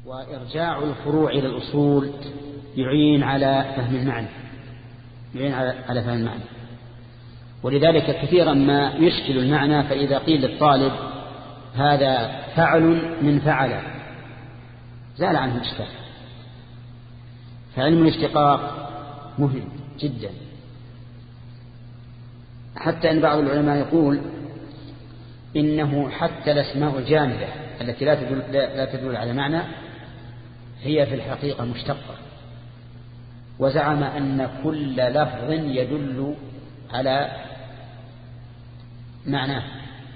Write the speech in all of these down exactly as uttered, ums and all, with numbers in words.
وإرجاع الفروع إلى الأصول يعين على فهم المعنى يعين على فهم المعنى ولذلك كثيرا ما يشكل المعنى. فإذا قيل للطالب هذا فعل من فعل زال عنه الإشكال. فعلم الاشتقاق مهم جدا، حتى أن بعض العلماء يقول إنه حتى الأسماء الجامدة التي لا تدل, لا تدل على معنى هي في الحقيقة مشتقة، وزعم أن كل لفظ يدل على معناه.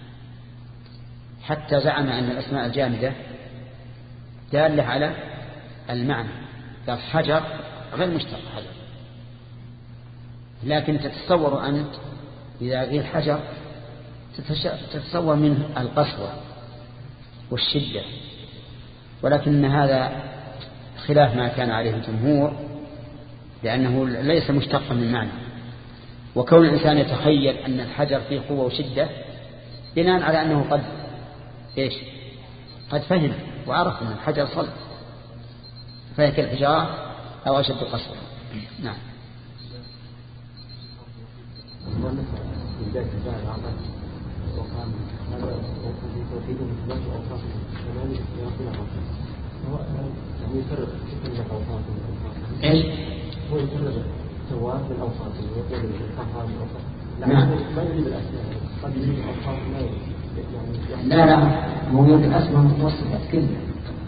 حتى زعم أن الأسماء الجامدة دالة على المعنى، قال حجر غير مشتق حجر، لكن تتصور أنت إذا قيل حجر تتصور منه القسوة والشدة، ولكن هذا خلاف ما كان عليه الجمهور، لأنه ليس مشتقا من معنى. وكون الإنسان يتخيل أن الحجر فيه قوة وشدة بناء على أنه قد إيش قد فهم وعرف أن الحجر صلب، فهي كالحجارة أو أشد قسوة. نعم. ايش هو يفرق سواء بالاوصاف ويقول الافعال والاوصاف لا ما يريد الاسماء قد يريد الاوصاف لا يعني لا لا مو يريد الاسماء متوسطه كلها،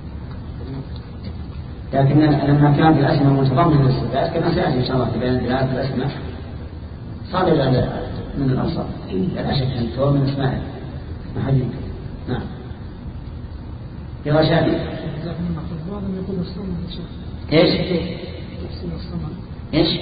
لكن لما كانت الاسماء متضمنه للصفات كما سياتي ان شاء الله في بيان دلالات الاسماء صار الى من الاوصاف لا شك ان هو من اسماء محل. نعم. يا شافعي ايش ايش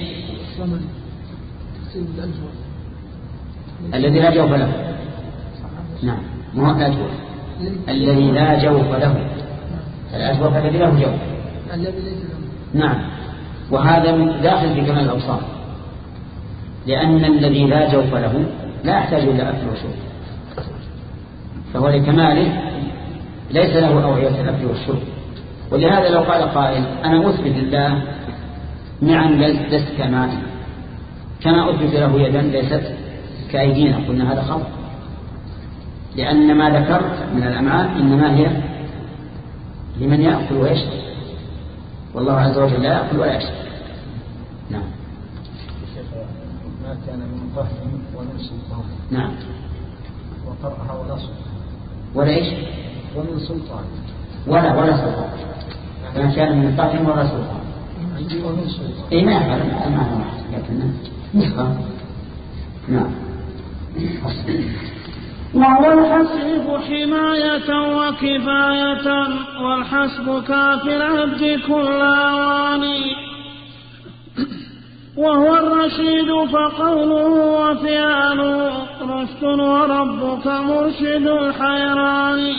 الذي لا جوف له. نعم ما هو لا جوف، الذي لا جوف له. الأجوف الذي له جوف. نعم، وهذا داخل في كمال الأوصاف، لأن الذي لا جوف له لا يحتاج إلى أكل وشرب، فهو لكماله ليس له أوعية الأكل والشرب. ولهذا لو قال قائل أنا أثبت لله نعم ليست كمائي كما أثبت له يدا ليست كأيدينا، قلنا هذا خطأ، لأن ما ذكرت من الأمعاء إنما هي لمن يأكل ويشرب، والله عز وجل لا يأكل ولا يشرب. نعم. ما كان من طهر ومن سلطان. نعم. وقرأها ولا سلطان. ولا إيش؟ ومن سلطان. ولا ولا سلطان. ما كان من طهر ولا سلطان. ومن سلطان. إيه ما يفعل المعنى واحد لكن نسخة. نعم. وهو الحسيب حماية وكفاية والحسب كافي العبد كل أواني. وهو الرشيد فقوله وفعاله رشد وربك مرشد الحيران،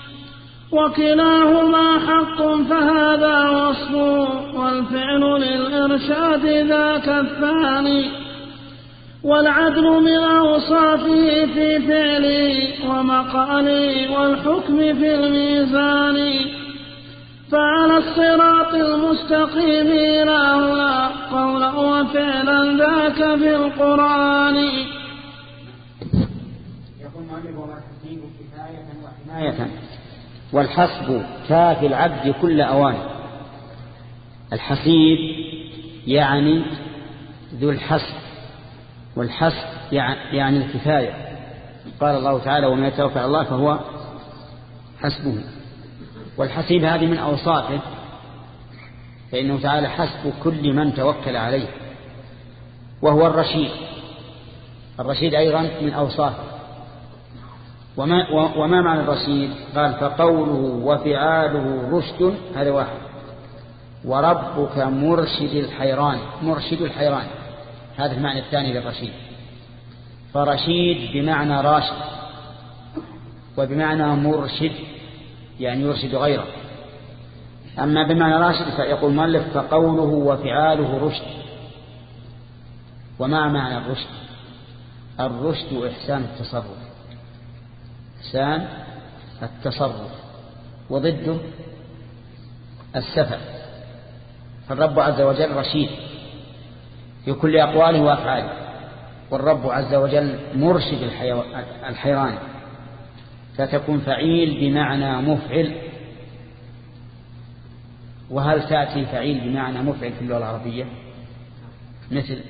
وكلاهما حق فهذا وصف والفعل للإرشاد ذاك الثاني، والعدل من أوصافه في فعلي ومقالي والحكم في الميزان، فعلى الصراط المستقيم إلهنا قولا وفعلا ذاك في القرآن. يقول مؤلف والحسيب كفاية وحماية والحسب كافي العبد كل أوان. الحسيب يعني ذو الحسب، والحسب يعني الكفاية. قال الله تعالى ومن يتوكل على الله فهو حسبه. والحسيب هذه من أوصافه، فإنه تعالى حسب كل من توكل عليه. وهو الرشيد، الرشيد أيضا من أوصافه. وما, وما معنى الرشيد؟ قال فقوله وفعاله رشد، هذا واحد. وربك مرشد الحيران، مرشد الحيران، هذا المعنى الثاني للرشيد. فرشيد بمعنى راشد، وبمعنى مرشد يعني يرشد غيره. أما بمعنى راشد فيقول مؤلف فقوله وفعاله رشد. وما معنى الرشد؟ الرشد إحسان التصرف، إحسان التصرف، وضده السفه. فالرب عز وجل رشيد في كل أقواله وأفعاله، والرب عز وجل مرشد الحيران، فتكون فعيل بمعنى مفعل. وهل تأتي فعيل بمعنى مفعل في اللغة العربية؟ مثل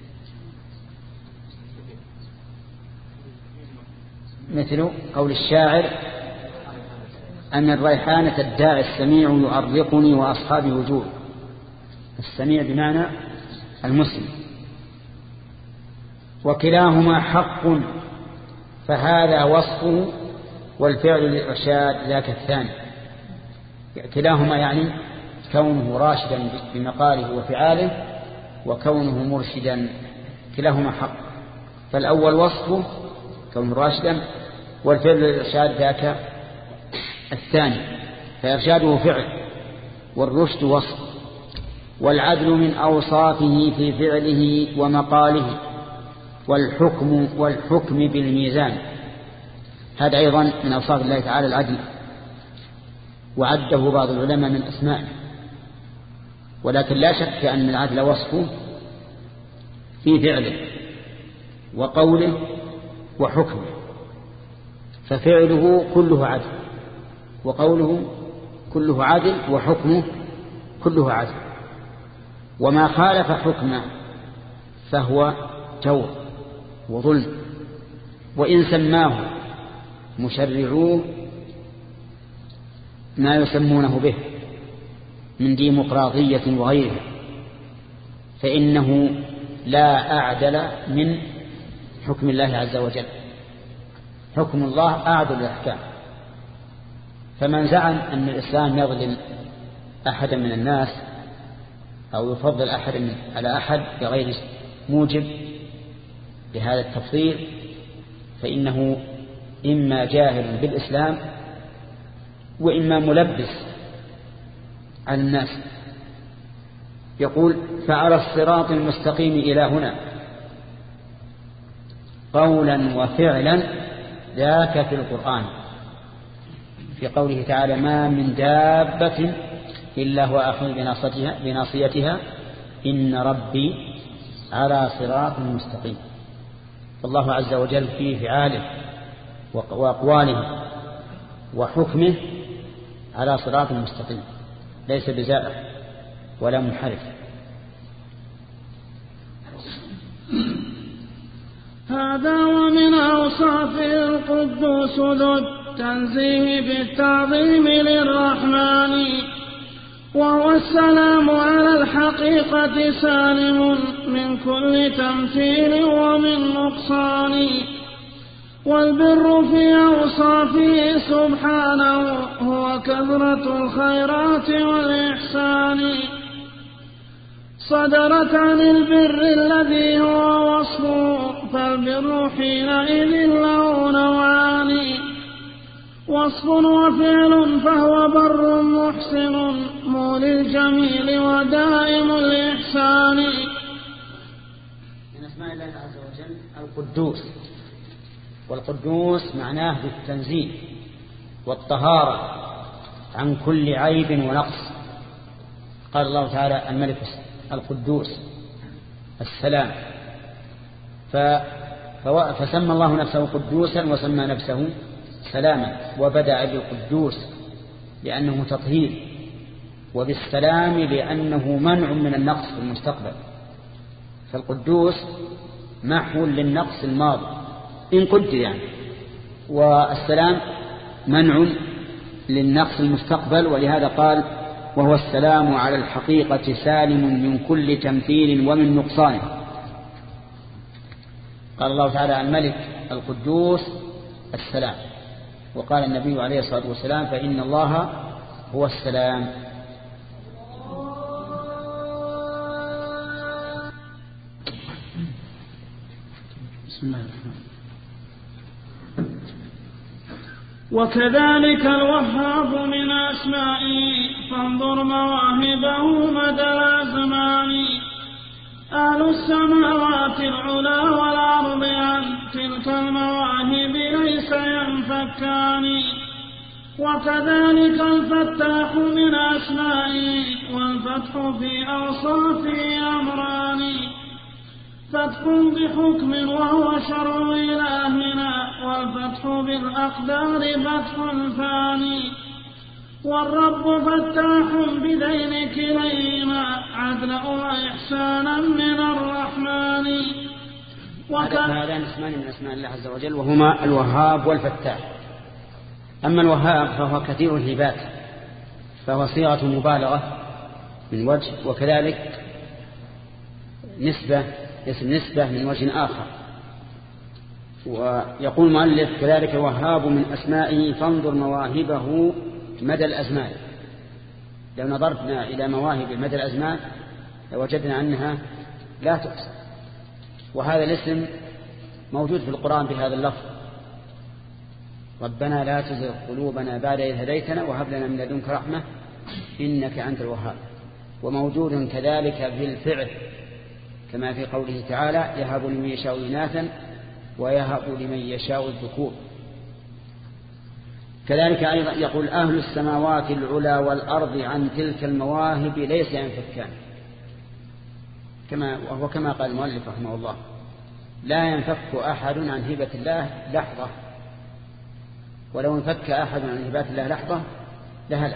مثل قول الشاعر أن الريحانة الداعي السميع يؤرقني وأصحابي وجوه. السميع بمعنى المسلم. وكلاهما حق فهذا وصفه والفعل للإرشاد ذاك الثاني. كلاهما يعني كونه راشدا بمقاله وفعاله، وكونه مرشدا، كلاهما حق. فالأول وصفه كونه راشدا، والفعل للإرشاد ذاك الثاني. فإرشاده فعل والرشد وصف. والعدل من أوصافه في فعله ومقاله، والحكم والحكم بالميزان. هذا أيضا من أوصاف الله تعالى العدل، وعده بعض العلماء من أسمائه. ولكن لا شك أن العدل وصفه في فعله وقوله وحكمه. ففعله كله عدل، وقوله كله عدل، وحكمه كله عدل. وما خالف حكمه فهو جور وظلم. وإن سماه مشرعوه ما يسمونه به من ديمقراطية وغيرها، فإنه لا أعدل من حكم الله عز وجل. حكم الله أعدل الأحكام. فمن زعم أن الإسلام يظلم أحدا من الناس أو يفضل أحد على أحد بغير موجب لهذا التفضيل، فإنه إما جاهل بالإسلام وإما ملبس على الناس. يقول فعلى الصراط المستقيم إلى هنا قولا وفعلا ذاك في القرآن، في قوله تعالى ما من دابة إلا هو آخذ بناصيتها, بناصيتها إن ربي على صراط مستقيم. فالله عز وجل في فعاله وأقواله وحكمه على صراط مستقيم، ليس بزائر ولا منحرف. هذا ومن أوصافه القدوس ذو التنزيه بالتعظيم للرحمن، وهو السلام على الحقيقة سالم من كل تمثيل ومن نقصان. والبر في أوصافه سبحانه هو كثرة الخيرات والإحسان. صدرت عن البر الذي هو وصفه، فالبر حينئذ له نوعان، وصف وفعل، فهو بر محسن مولي الجميل ودائم الإحسان. من أسماء الله عز وجل القدوس، والقدوس معناه بالتنزيه والطهارة عن كل عيب ونقص. قال الله تعالى الملك القدوس السلام، فسمى الله نفسه قدوسا وسمى نفسه سلاما، وبدأ بالقدوس لأنه تطهير، وبالسلام لأنه منع من النقص في المستقبل. فالقدوس محو للنقص الماضي إن قدر يعني، والسلام منع للنقص المستقبل. ولهذا قال وهو السلام على الحقيقة سالم من كل تمثيل ومن نقصان. قال الله تعالى الملك القدوس السلام، وقال النبي عليه الصلاة والسلام فإن الله هو السلام. بسم الله الرحمن الرحيم. وكذلك الوهاب من أسمائه، فانظر مواهبه مدى الأزمان. أهل السماوات العلا والأرض عن تلك المواهب ليس ينفكان. وكذلك الفتاح من أسمائه والفتح في أوصافه أمران فتح بحكم وهو شرع إلهنا والفتح بالأقدار فتح ثاني والرب فتاح بدين كليهما عدلا وإحسانا من الرحمن. هذان اسمان من أسماء الله عز وجل وهما الوهاب والفتاح. أما الوهاب فهو كثير الهبات فهو صيغة مبالغة من وجه وكذلك نسبة اسم نسبة من وجه آخر. ويقول المؤلف كذلك الوهاب من أسمائه فانظر مواهبه مدى الأزمان. لو نظرنا إلى مواهب مدى الأزمان لوجدنا أنها لا تحصى. وهذا الاسم موجود في القرآن بهذا اللفظ ربنا لا تزغ قلوبنا بعد إذ هديتنا وهب لنا من لدنك رحمة إنك أنت الوهاب. وموجود كذلك في الفعل كما في قوله تعالى يهب لمن يشاء إناثا ويهب لمن يشاء الذكور. كذلك أيضا يقول أهل السماوات العلى والأرض عن تلك المواهب ليس ينفكان كما وهو كما قال المؤلف رحمه الله لا ينفك أحد عن هبة الله لحظة ولو انفك أحد عن هبات الله لحظة لهلك.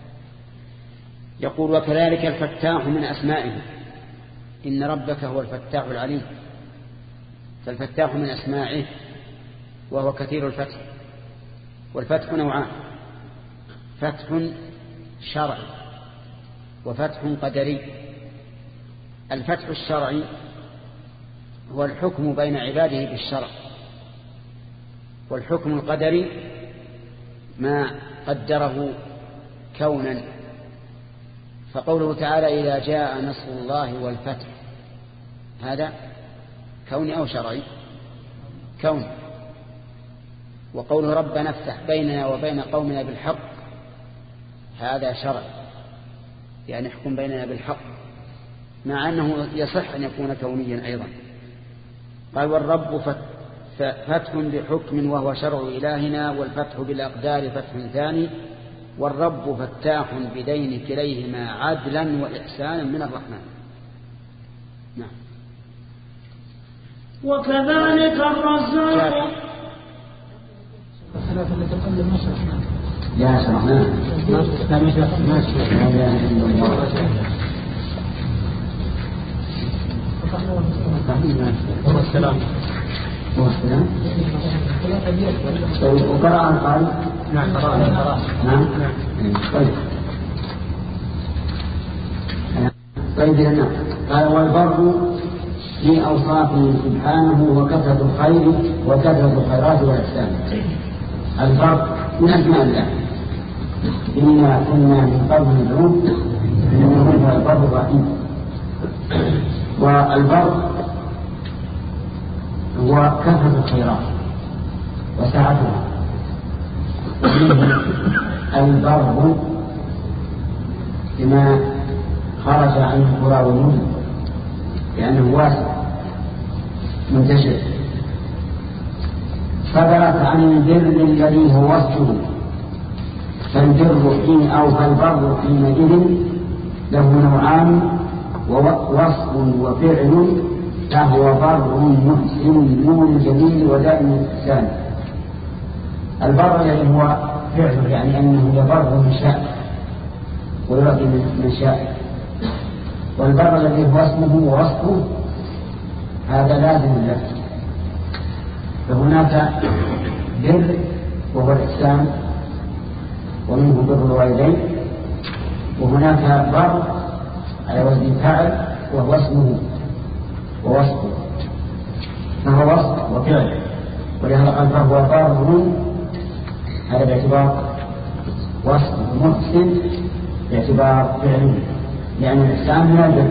يقول وكذلك الفتاح من أسمائه إن ربك هو الفتاح العليم. فالفتاح من أسمائه وهو كثير الفتح. والفتح نوعان فتح شرعي وفتح قدري. الفتح الشرعي هو الحكم بين عباده بالشرع والحكم القدري ما قدره كونا. فقوله تعالى إذا جاء نصر الله والفتح هذا كوني أو شرعي كون. وقوله ربنا افتح بيننا وبين قومنا بالحق هذا شرع يعني احكم بيننا بالحق مع أنه يصح أن يكون كونيا أيضا. قال والرب فتح بحكم وهو شرع إلهنا والفتح بالأقدار فتح ثاني والرب فتاح بدين كليهما عدلا وإحسانا من الرحمن. نعم. وكذلك الرزاق الثلاثة التي قبل ما شرحنا لا شرحنا ما شرحنا هو السلام هو السلام وقرأ القارئ. نعم قرأ نعم طيب طيب لنا قال والبر في أوصافه سبحانه وكثرة الخير وكثرة الخيرات والإحسان. البر من أسماء الله إنا كنا من قبل ندعوه إنه هو البر الرحيم. والبر هو كثرة الخيرات وسعتها. البر بما خرج عن القرى والمدن لأنه واسع منتشر. صدرت عن البر الذي هو وصفه فالبر حين أو فالبر حينئذ له نوعان ووصف وفعل فهو بر محسن نور جميل ودائم الإحسان. البر الذي هو فعل يعني أنه يبر من شاء ويعطي من شاء. والبر الذي هو اسمه ووصفه هذا لازم له. فهناك بر وهو الإحسان ومنه بر الوالدين وهناك بر على وزن فاعل وهو اسمه ووصفه فهو وصف وفعل. ولهذا قال فهو بر هذا باعتبار وصف محسن باعتبار فعله لأن الإحسان من البر.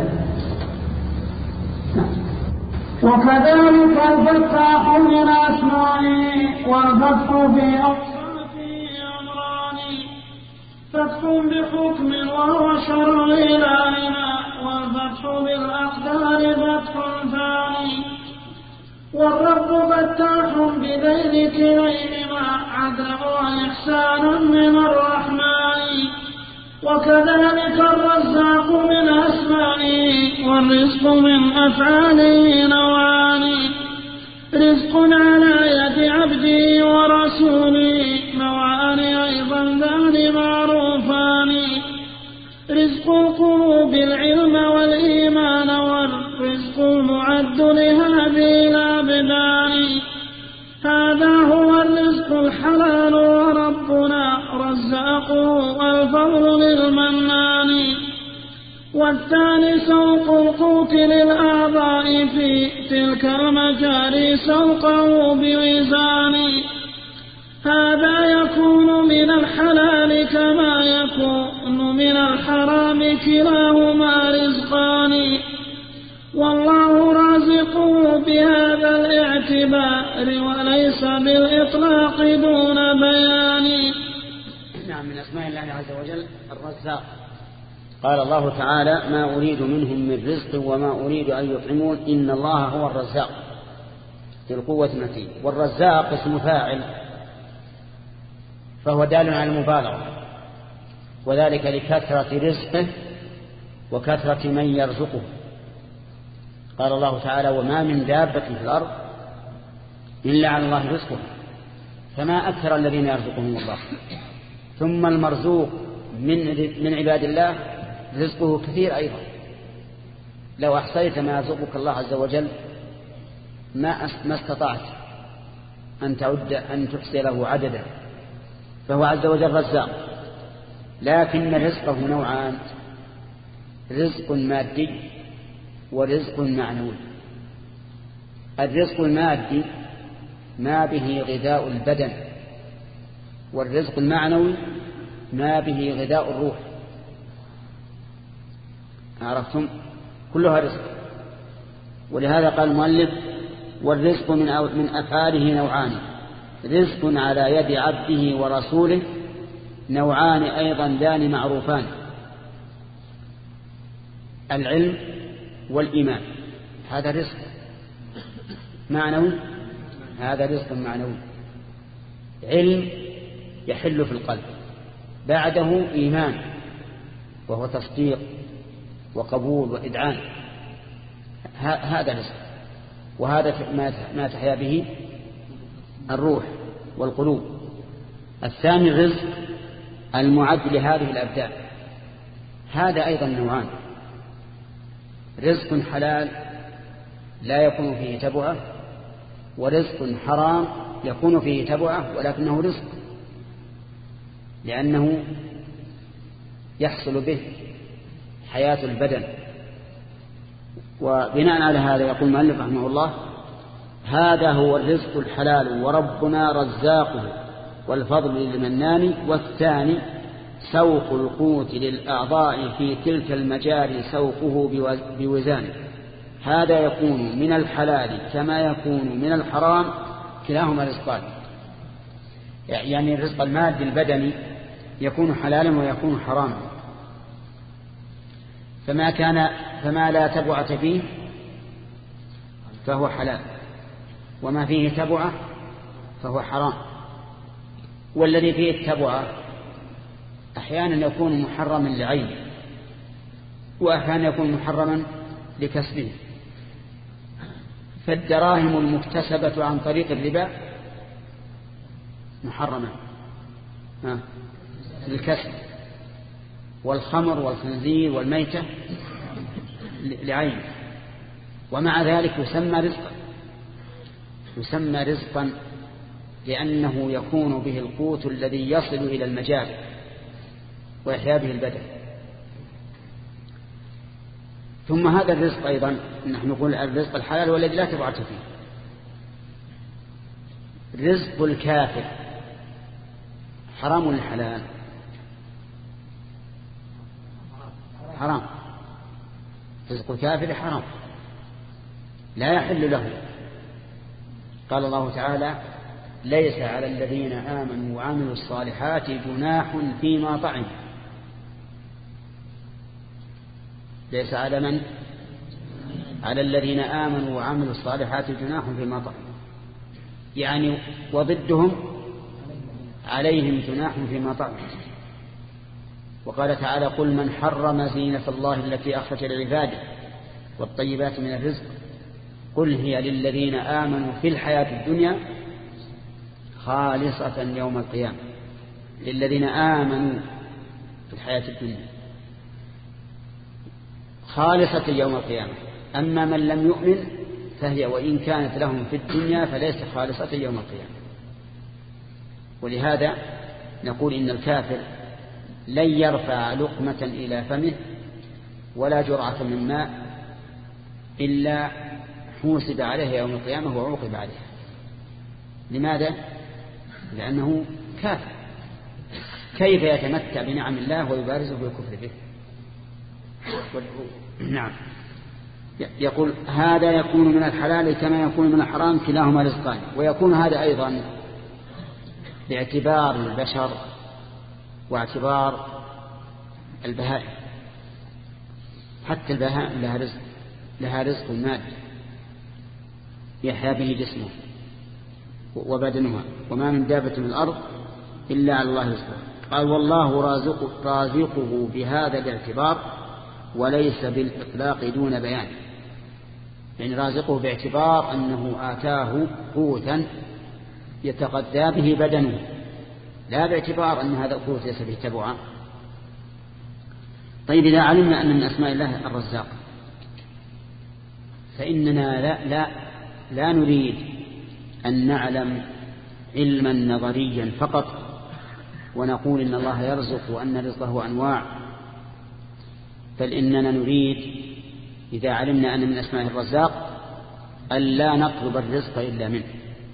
وكذلك الفتاح من أسمائه والفتح في أوصافه أمران فتح بحكم وهو شرع إلهنا والفتح بالأقدار فتح ثاني والرب فتاح بدين كليهما عدلا وإحسانا من الرحمن. وكذلك الرزاق من أسمائه والرزق من أفعاله نوعان رزق على يد عبده ورسوله نوعان أيضا ذان معروفان رزق القلوب العلم والإيمان والرزق المعد لهذه الأبدان هذا هو الرزق الحلال وربنا رزاقه الفضل للمنان والثاني سوق القوت للأعضاء في تلك المجاري سوقه بوزان هذا يكون من الحلال كما يكون من الحرام كلاهما رزقان والله رازقه بهذا الاعتبار وليس بالإطلاق دون بيان. نعم من أسماء الله عز وجل الرزاق. قال الله تعالى ما أريد منهم من رزق وما أريد أن يطعمون إن الله هو الرزاق ذي القوة المتين. والرزاق اسم فاعل فهو دال على المبالغة وذلك لكثرة رزقه وكثرة من يرزقه. قال الله تعالى وما من دابة في الأرض إلا على الله رزقه فما أكثر الذين يرزقهم الله. ثم المرزوق من من عباد الله رزقه كثير أيضا. لو أحصيت ما يرزقك الله عز وجل ما ما استطعت أن تعد أن تحصي له عددا. فهو عز وجل رزاق لكن رزقه نوعان رزق مادي ورزق معنوي. الرزق المادي ما به غذاء البدن والرزق المعنوي ما به غذاء الروح. عرفتم كلها رزق. ولهذا قال المؤلف والرزق من من أفعاله نوعان رزق على يد عبده ورسوله نوعان أيضا ذان معروفان العلم والإيمان هذا رزق معنوي هذا رزق معنوي. علم يحل في القلب بعده إيمان وهو تصديق وقبول وإذعان هذا رزق. وهذا ما تحيا به الروح والقلوب. الثاني الرزق المعد لهذه الأبدان هذا أيضا نوعان رزق حلال لا يكون فيه تبعة ورزق حرام يكون فيه تبعة ولكنه رزق لأنه يحصل به حياة البدن. وبناء على هذا يقول المؤلف رحمه الله هذا هو الرزق الحلال وربنا رزاقه والفضل للمنان. والثاني سوق القوت للأعضاء في تلك المجاري سوقه بوزانه هذا يكون من الحلال كما يكون من الحرام كلاهما رزقان. يعني الرزق المادي البدني يكون حلالا ويكون حراما. فما كان فما لا تبعة فيه فهو حلال وما فيه تبعة فهو حرام. والذي فيه التبعة أحيانا يكون محرما لعينه وأحيانا يكون محرما لكسبه. فالدراهم المكتسبة عن طريق الربا محرمة للكسب والخمر والخنزير والميتة لعين ومع ذلك يسمى رزقا يسمى رزقا لأنه يكون به القوت الذي يصل إلى المجال ويحيا به البدن. ثم هذا الرزق أيضا نحن نقول الرزق الحلال والذي لا تبعة فيه. رزق الكافر حرام ولا حلال؟ حرام. رزق الكافر حرام لا يحل له. قال الله تعالى ليس على الذين آمنوا وعملوا الصالحات جناح فيما طعموا. ليس على من؟ على الذين آمنوا وعملوا الصالحات جناح فيما طعموا يعني وضدهم عليهم جناح فيما طعموا. وقال تعالى قل من حرم زينة الله التي أخرج لعباده والطيبات من الرزق قل هي للذين آمنوا في الحياة الدنيا خالصة يوم القيامة. للذين آمنوا في الحياة الدنيا خالصة يوم القيامة. أما من لم يؤمن فهي وإن كانت لهم في الدنيا فليست خالصة يوم القيامة. ولهذا نقول إن الكافر لن يرفع لقمة إلى فمه ولا جرعة من ماء إلا حوسب عليه يوم القيامة وعوقب عليه. لماذا؟ لأنه كافر. كيف يتمتع بنعم الله ويبارزه بالكفر به؟ نعم. يقول هذا يكون من الحلال كما يكون من الحرام كلاهما رزقان. ويكون هذا أيضا باعتبار البشر واعتبار البهائم. حتى البهائم لها رزق لها رزق مادي يحيا به جسمه وبدنها وما من دابة من الأرض إلا على الله رزقه. قال والله رازق رازقه بهذا الاعتبار وليس بالإطلاق دون بيان. يعني رازقه باعتبار أنه آتاه قوتا يتغذى به بدنه لا باعتبار أن هذا القوت ليس به تبعا. طيب إذا علمنا أن من أسماء الله الرزاق فإننا لا, لا, لا نريد أن نعلم علما نظريا فقط ونقول إن الله يرزق وأن رزقه أنواع، بل إننا نريد إذا علمنا أن من أسماء الرزاق ألا نطلب الرزق إلا منه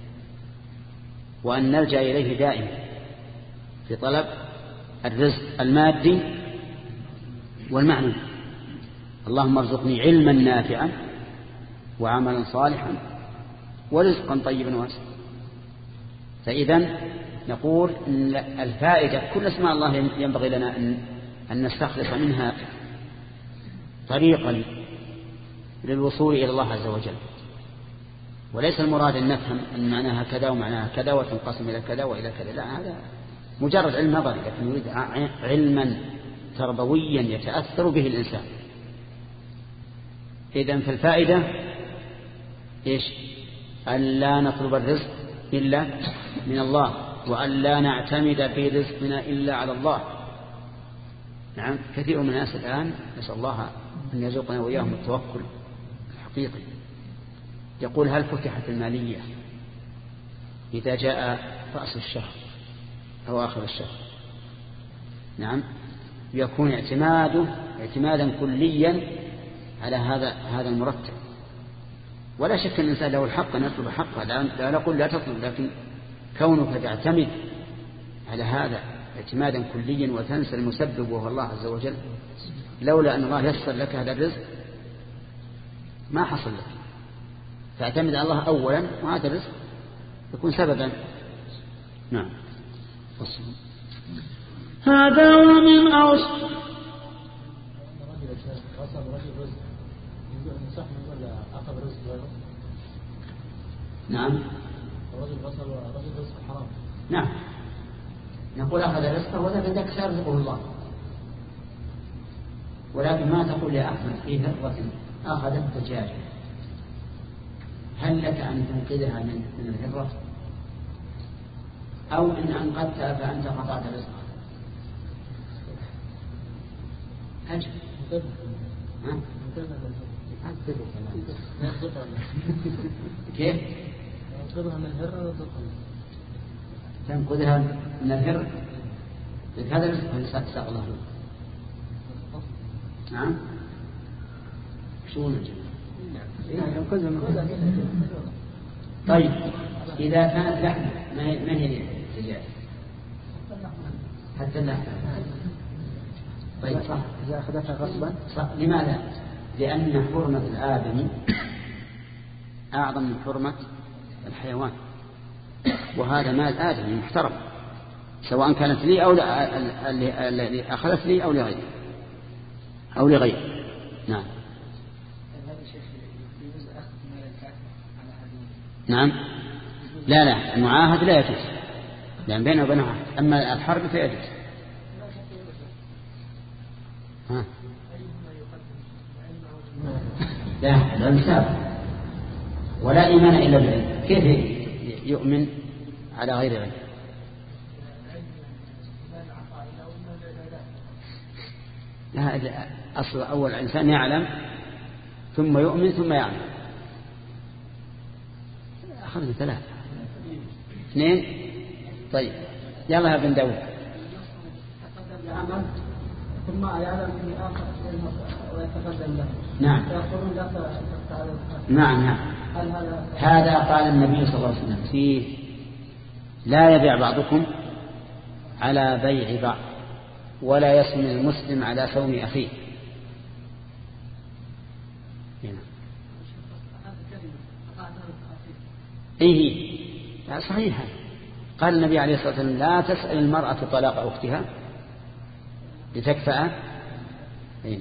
وأن نلجأ إليه دائما في طلب الرزق المادي والمعنوي. اللهم ارزقني علما نافعا وعملا صالحا ورزقا طيبا واسعا. فإذا نقول إن الفائدة كل اسماء الله ينبغي لنا أن نستخلص منها طريقا للوصول إلى الله عز وجل، وليس المراد أن نفهم أن معناها كذا ومعناها كذا وتنقسم إلى كذا وإلى كذا، لا، هذا مجرد علم نظري، لكن نريد علما تربويا يتأثر به الإنسان. إذن فالفائدة إيش؟ أن لا نطلب الرزق إلا من الله وأن لا نعتمد في رزقنا إلا على الله. نعم، كثير من الناس الآن نسأل الله أن يرزقنا وإياهم التوكل الحقيقي. يقول هل فتحت المالية إذا جاء رأس الشهر أو آخر الشهر؟ نعم، يكون اعتماده اعتمادا كليا على هذا هذا المرتب. ولا شك أن الإنسان له الحق أن يطلب حقه، لا نقول لا تطلب، لكن كونك تعتمد على هذا اعتمادا كليا وتنسى المسبب وهو الله عز وجل، لولا أن الله يسر لك هذا الرزق ما حصل لك. فاعتمد على الله أولا وهذا الرزق يكون سببا. نعم. هذا ومن أوصف نعم نعم نقول أخذ رزقه ولكن ذاك سيرزقه الله، ولكن ما تقول يا أحمد في هرة أخذت دجاجة هل لك أن تنقذها من من الهرة، أو إن أنقذتها فأنت قطعت رزقها؟ أجل ها؟ كيف؟ تنقذها من الهرة ولا تنقذها من الهرة؟ هذا رزق لساق الله. نعم. شو نجم؟ طيب إذا كانت لحمة ما هي الدجاج؟ حتى اللحمة. طيب صح. إذا أخذتها غصبا صح. لماذا؟ لأن حرمة الآدمي أعظم من حرمة الحيوان، وهذا مال آدمي محترم سواء كانت لي أو اللي أخذت لي أو لغيري أو لغيري. نعم. نعم. لا لا المعاهد لا يجوز، لأن بينه وبينه عهد، أما الحرب فيجوز. ها لا لا مساوي ولا إيمان إلا بالعلم. كيف يؤمن على غير علم؟ لا أصل أول إنسان يعلم ثم يؤمن ثم يعلم. أخذنا ثلاثة اثنين. طيب يلا يا بن داود. ثم يعلم في آخر ويتقدم له. نعم نعم نعم. هذا قال النبي صلى الله عليه وسلم فيه لا يبيع بعضكم على بيع بعض ولا يصوم المسلم على صوم أخيه. إيه لا صحيح. قال النبي عليه الصلاة والسلام لا تسأل المرأة طلاق أختها لتكفأ. أين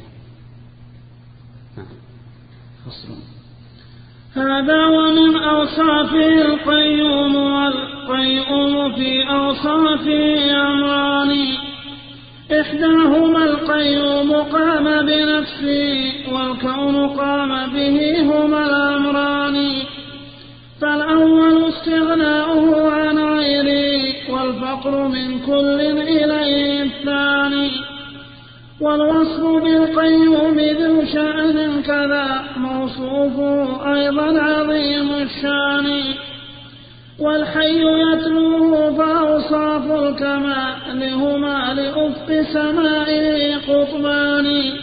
فصل. هذا ومن أوصافه القيوم، والقيوم في أوصافه أمران، إحداهما القيوم قام بنفسه، والكون قام به، هما الأمران. فالأول استغناؤه عن غيره، والفقر من كل إليه الثاني. والوصف بالقيوم ذو شأن كذا موصوفه أيضا عظيم الشان. والحي يتلوه فأوصاف الكمال هما لأفق سمائه قطبان.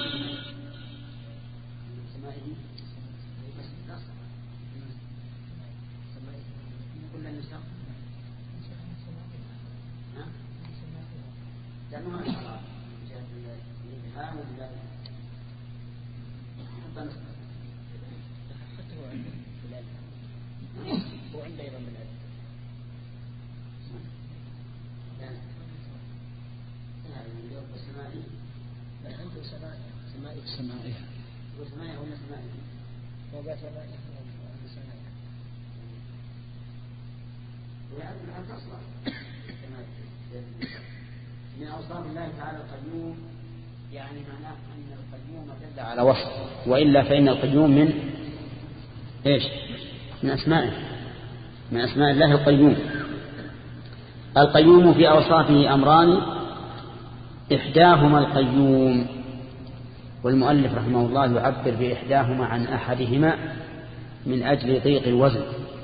من أوصاف الله تعالى القيوم يعني معناه أن القيوم دل على وصف، وإلا فإن القيوم من إيش؟ من أسمائه، من أسماء الله القيوم. القيوم في أوصافه أمران، إحداهما القيوم، والمؤلف رحمه الله يعبر بإحداهما عن أحدهما من أجل ضيق الوزن،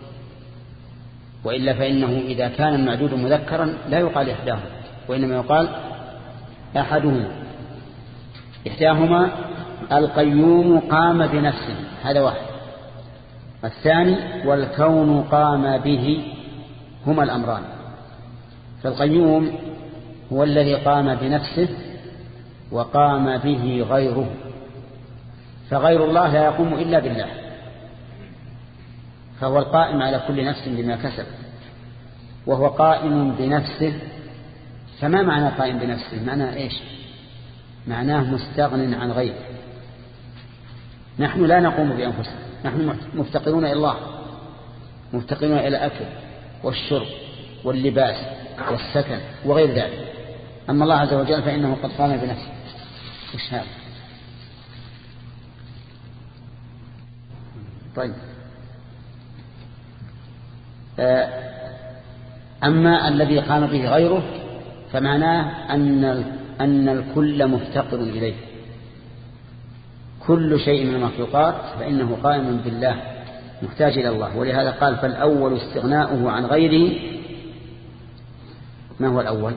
وإلا فإنه إذا كان المعدود مذكرا لا يقال إحداهما، وإنما يقال أحدهما. إحداهما القيوم قام بنفسه، هذا واحد. الثاني والكون قام به، هما الأمران. فالقيوم هو الذي قام بنفسه وقام به غيره، فغير الله لا يقوم إلا بالله، فهو القائم على كل نفس بما كسب، وهو قائم بنفسه. فما معنى قائم بنفسه؟ معناه إيش؟ معناه مستغن عن غيره. نحن لا نقوم بأنفسنا، نحن مفتقرون إلى الله، مفتقرون إلى الأكل والشرب واللباس والسكن وغير ذلك. أما الله عز وجل فإنه قد قام بنفسه. وش هذا؟ طيب، أما الذي قام به غيره فمعناه أن أن الكل مفتقر إليه، كل شيء من المخلوقات فإنه قائم بالله محتاج إلى الله. ولهذا قال فالأول استغناؤه عن غيره. ما هو الأول؟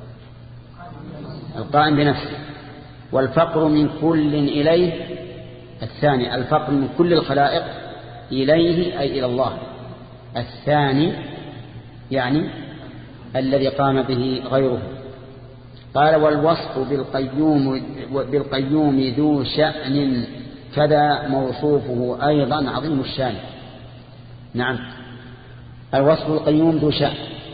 القائم بنفسه. والفقر من كل إليه الثاني، الفقر من كل الخلائق إليه أي إلى الله. الثاني يعني الذي قام به غيره. قال والوصف بالقيوم, بالقيوم ذو شأن كذا موصوفه أيضا عظيم الشان. نعم، الوصف القيوم ذو شأن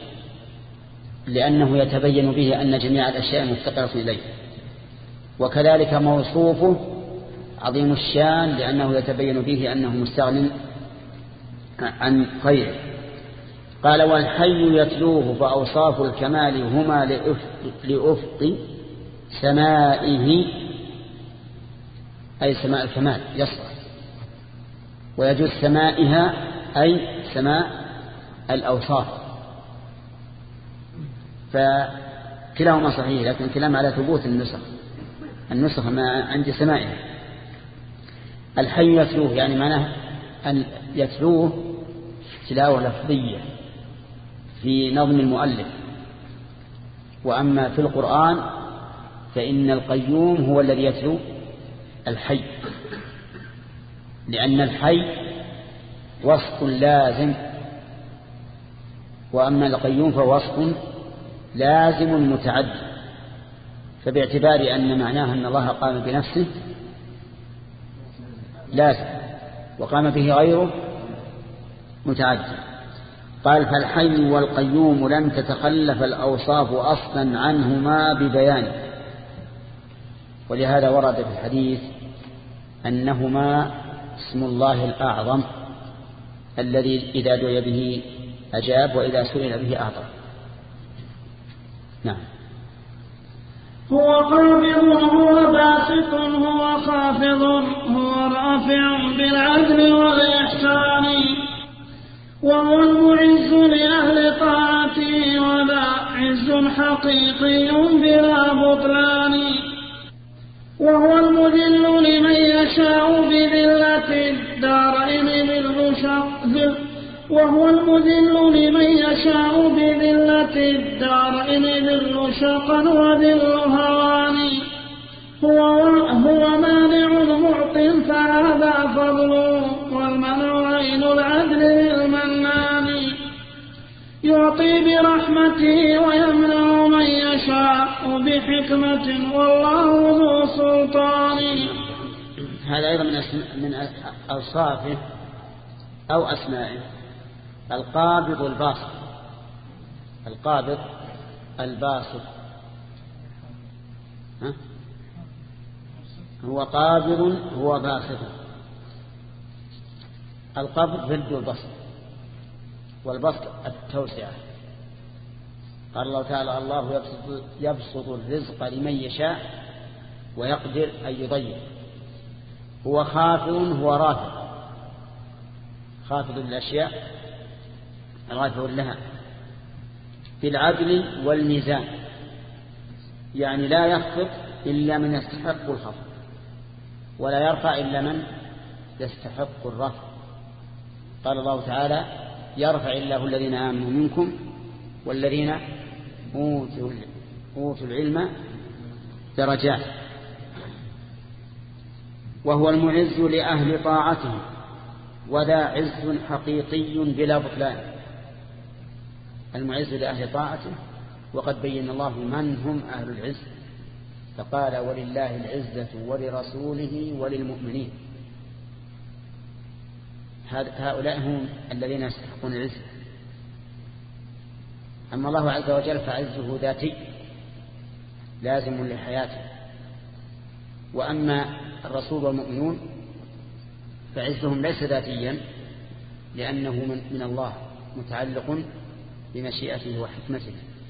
لأنه يتبين به أن جميع الأشياء مفتقرة إليه، وكذلك موصوفه عظيم الشان لأنه يتبين به أنه مستغن عن غيره. قال والحي يتلوه فأوصاف الكمال هما لأفق سمائه أي سماء الكمال يصلح، ويجوز سمائها أي سماء الأوصاف، فكلاهما صحيح، لكن كلام على ثبوت النسخ النسخ ما عند سمائها. الحي يتلوه يعني معناه أن يتلوه تلاوة لفظية في نظم المؤلف. وأما في القرآن فإن القيوم هو الذي يتلو الحي، لأن الحي وصف لازم، وأما القيوم فهو وصف لازم متعدد، فباعتبار أن معناه أن الله قام بنفسه لازم، وقام به غيره متعدد. قال فالحي والقيوم لم تتخلف الأوصاف أصلا عنهما ببيان، ولهذا ورد في الحديث أنهما اسم الله الأعظم الذي إذا دعي به أجاب وإذا سئل به أعطى. نعم. هو قابض هو باسط هو خافض هو رافع بالعدل والإحسان، وهو المعز لأهل طاعته وذا عز حقيقي بلا بطلان، وهو المذل لمن يشاء بذلة الدارين بالبشر وهو المذل لمن يشاء بذلة الدارين بالشقا وذل هوان، هو, هو مانع معط فهذا فضله، والمنع عين العدل للمنان، يعطي برحمته ويمنع من يشاء بحكمة والله ذو سلطان. هذا أيضا من أوصافه أو أسمائه القابض الباسط. القابض الباسط ها؟ هو قابض هو باسط. القبض ضد البسط، والبسط التوسعة. قال الله تعالى الله يبسط, يبسط الرزق لمن يشاء ويقدر أن يضيق. هو خافض هو رافع، خافض الأشياء رافع لها بالعدل والميزان، يعني لا يخفض إلا من يستحق الخفض ولا يرفع إلا من يستحق الرفع. قال الله تعالى يرفع الله الذين آمنوا منكم والذين أوتوا, أوتوا العلم درجات. وهو المعز لأهل طاعته وذا عز حقيقي بلا بطلان. المعز لأهل طاعته، وقد بين الله من هم أهل العز، فقال ولله العزة ولرسوله وللمؤمنين. هؤلاء هم الذين يستحقون العزة. أما الله عز وجل فعزه ذاتي لازم لحياته، وأما الرسول والمؤمنون فعزهم ليس ذاتيا لأنه من الله متعلق بمشيئته وحكمته.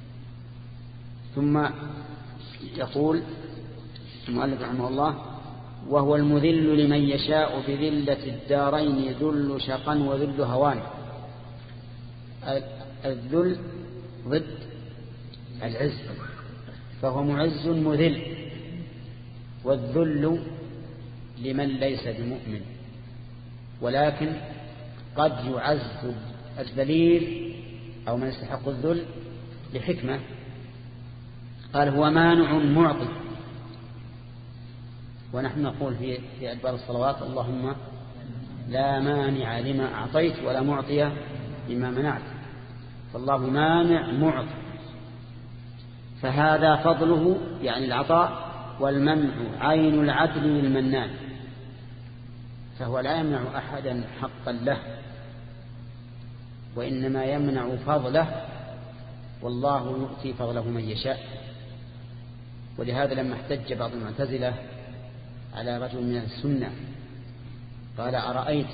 ثم يقول المؤلف رحمه الله وهو المذل لمن يشاء بذلة الدارين ذل شقا وذل هوان. الذل ضد العز، فهو معز مذل، والذل لمن ليس بمؤمن، ولكن قد يعز الذليل أو من يستحق الذل لحكمة. قال هو مانع معطي، ونحن نقول في في أدبار الصلوات اللهم لا مانع لما أعطيت ولا معطي لما منعت، فالله مانع معطي، فهذا فضله يعني العطاء، والمنع عين العدل للمنان، فهو لا يمنع أحدا حقا له وإنما يمنع فضله، والله يؤتي فضله من يشاء. ولهذا لما احتج بعض المعتزلة على رجل من السنة قال أرأيت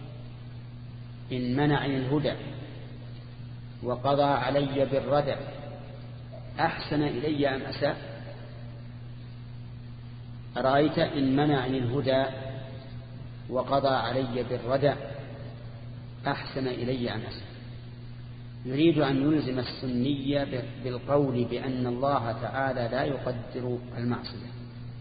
إن منعني الهدى وقضى علي بالردى أحسن إلي أم أساء؟ أرأيت إن منعني الهدى وقضى علي بالردى أحسن إلي أن أسلم. يريد أن يلزم السنية بالقول بأن الله تعالى لا يقدر المعصية،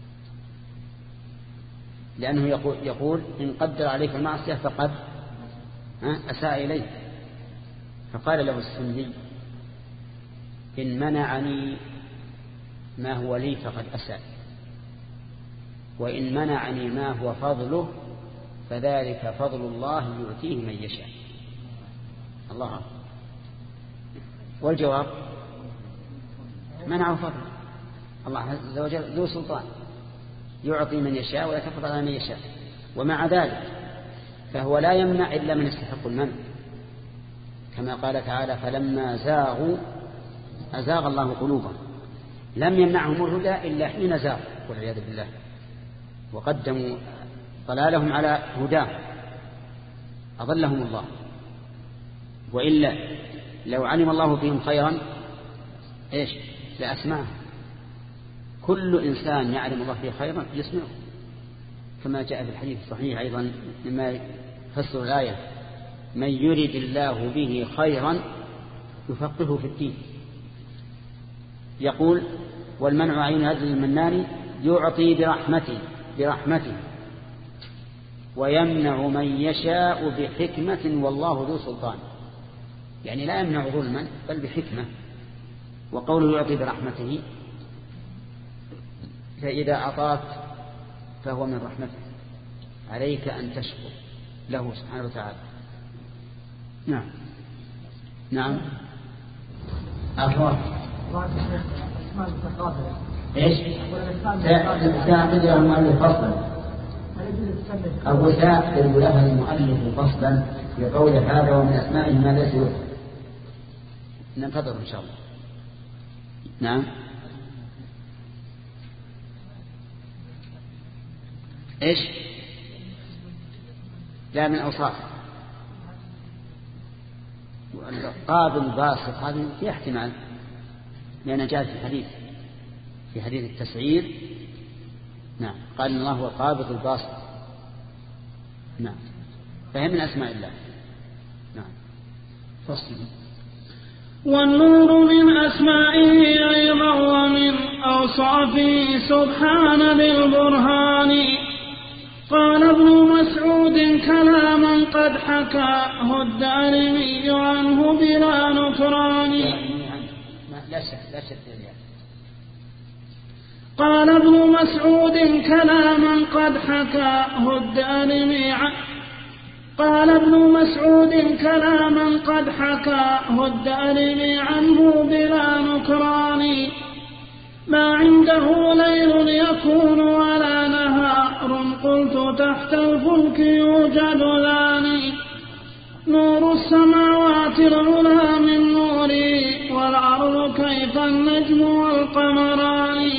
لأنه يقول, يقول إن قدر عليك المعصية فقد أساء إليه. فقال له السني إن منعني ما هو لي فقد أساء، وإن منعني ما هو فضله فذلك فضل الله يؤتيه من يشاء. الله أكبر. والجواب منعه فضله. الله عز وجل ذو سلطان يعطي من يشاء ويتفضل على من يشاء، ومع ذلك فهو لا يمنع إلا من يستحق المنع، كما قال تعالى فلما زاغوا أزاغ الله قلوبهم. لم يمنعهم الهدى إلا حين زاغوا والعياذ بالله وقدموا ضلالهم على هداه أضلهم الله. وإلا لو علم الله فيهم خيرا إيش لأسمعهم. كل إنسان يعلم الله فيه خيرا يسمعه، كما جاء في الحديث الصحيح أيضا مما فسر الآية من يريد الله به خيرا يفقهه في الدين. يقول والمنع عين هذا المنان يعطي برحمته برحمته ويمنع من يشاء بحكمة والله ذو سلطان. يعني لا يمنع ظلما بل بحكمة. وقوله يعطي برحمته فإذا أعطاك فهو من رحمته، عليك أن تشكر له سبحانه وتعالى. نعم نعم أخوة إيش سأعقد له المؤلف فصلا أو سأعقد له المؤلف فصلا بقول هذا ومن أسمائه ما ليس يوجد. ننتظر إن شاء الله. نعم إيش لا من أوصاف قابل باسط هذا في احتمال، لأن جاء في الحديث في حديث التسعير. نعم قال الله هو قابض الباسط. نعم فهم من أسماء الله. نعم فصل. والنور من أسمائه أيضا ومن أوصافه سبحان بالبرهان. قال ابن مسعود كلاما قد حكاه الدارمي عنه بلا نكران. لا شك لا شك قال ابن مسعود كلاما قد حكاه الدارمي قال ابن مسعود كلاما قد حكاه الدارمي عنه بلا نكران. ما عنده ليل يكون ولا نهار قلت تحت الفلك يوجد ذاني. نور السماوات العلى من نوري والأرض كيف النجم والقمران.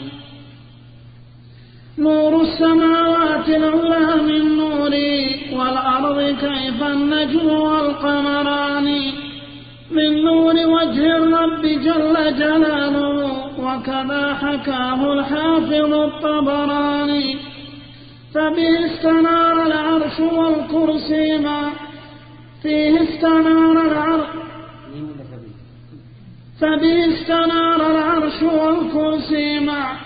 نور السماوات العلى من نوري والأرض كيف النجم والقمران. من نور وجه الرب جل جلاله وكذا حكاه الحافظ الطبراني. فبه استنار العرش والكرسي ما فيه استنار العرش فبه استنار العرش والكرسي مع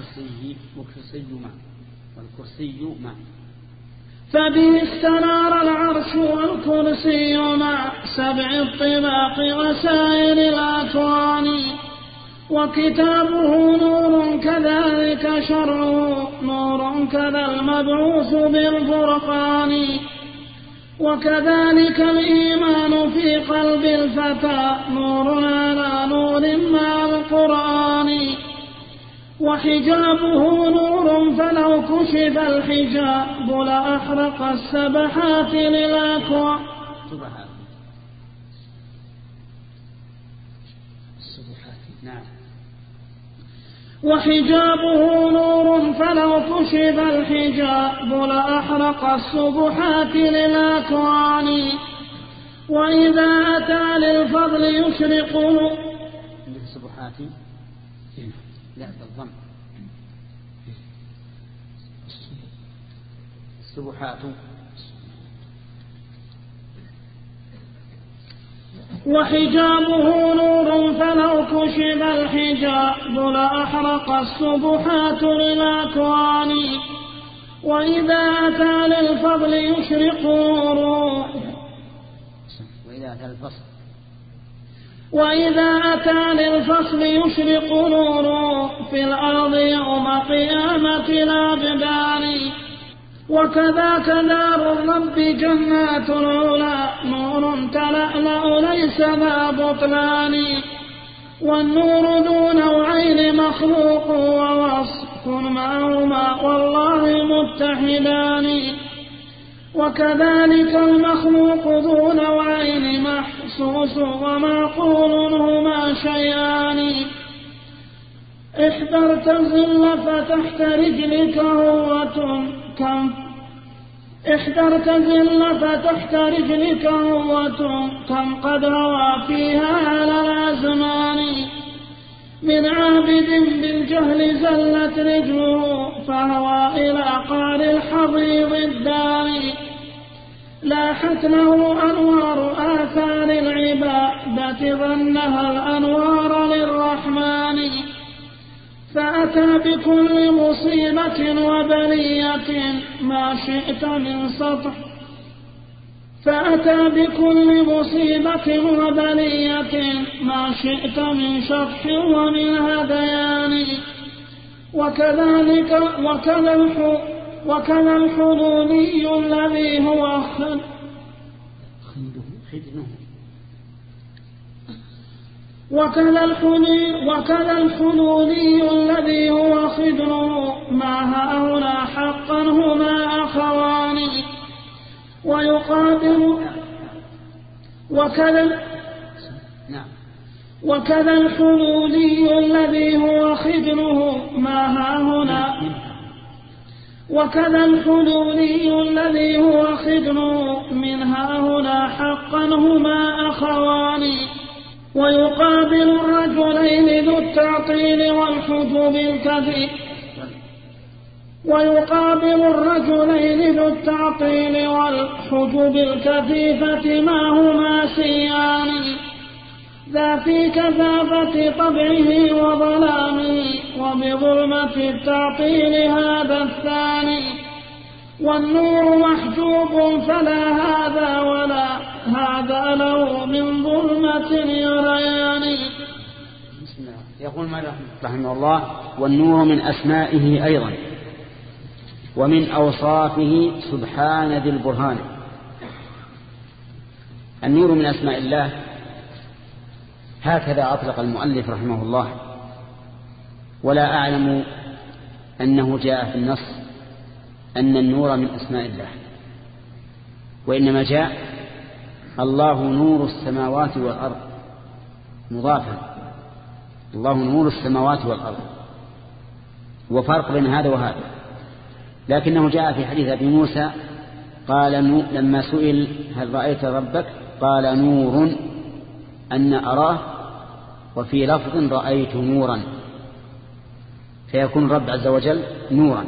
فبه استنار العرش والكرسي مع سبع الطباق وسائر الأكوان. وكتابه نور كذلك شرعه نور كذا المبعوث بالفرقان. وكذلك الإيمان في قلب الفتى نور على نور مع القرآن. وحجابه نور فلو كشف الحجاب لأحرق السبحات للأكوان. نعم. وحجابه نور فلو كشف الحجاب لأحرق السبحات للأكوان. وإذا أتى للفضل يشرق السبحات لا بالضم السبحات وحجابه نور فلو كشف الحجاب لأحرق السبحات للأكوان وإذا أتى للفضل يشرق نوره وإذا أتى الفصل وإذا أتى للفصل يشرق نوره في الأرض يوم قيامة الأبدان وكذاك دار الرب جنات العلا نور تلألأ ليس ذا بطلان والنور ذو نوعين مخلوق ووصف معهما والله متحدان وكذلك المخلوق ذو نوعين محسوس ومعقول هما شيئان احذرت الظل فتحت رجلك هوة كم احذرت الظل فتحت رجلك هوة كم قد هوى فيها على الأزمان من عابد بالجهل زلت رجله فهوى إلى قعر الحضيض الداني لاحت له أنوار آثار العبادة ظنها الأنوار للرحمن فأتى بكل مصيبة وبلية ما شئت من سطح فأتى بكل مصيبة وبلية ما شئت من شطح ومن هذيان وكذلك وكذا وكذا الحلولي الذي هو خدنه وكذا الحلولي وكذا الحلولي الذي هو خدنه ما هؤلاء حقا هما أخوان ويقابل وكذا نعم وكذا الحلولي الذي هو خدنه ما هاهنا وكذا الحلولي الذي هو خدنه من هاهنا حقا هما أخوان ويقابل الرجلين ذو التعطيل والحجب الكثير ويقابل الرجلين ذو التعطيل والحجب الكثيفة ما هما سيان ذا في كثافة طبعه وظلامه وبظلمة التعطيل هذا الثاني والنور محجوب فلا هذا ولا هذا له من ظلمة يريان. يقول مالك رحمه الله والنور من أسمائه أيضا ومن أوصافه سبحان ذي البرهان. النور من أسماء الله هكذا أطلق المؤلف رحمه الله ولا أعلم أنه جاء في النص أن النور من أسماء الله وإنما جاء الله نور السماوات والأرض مضافا الله نور السماوات والأرض وفرق بين هذا وهذا لكنه جاء في حديث أبي موسى قال لما سئل هل رأيت ربك قال نور أن أراه وفي لفظ رأيت نورا فيكون الرب عز وجل نورا.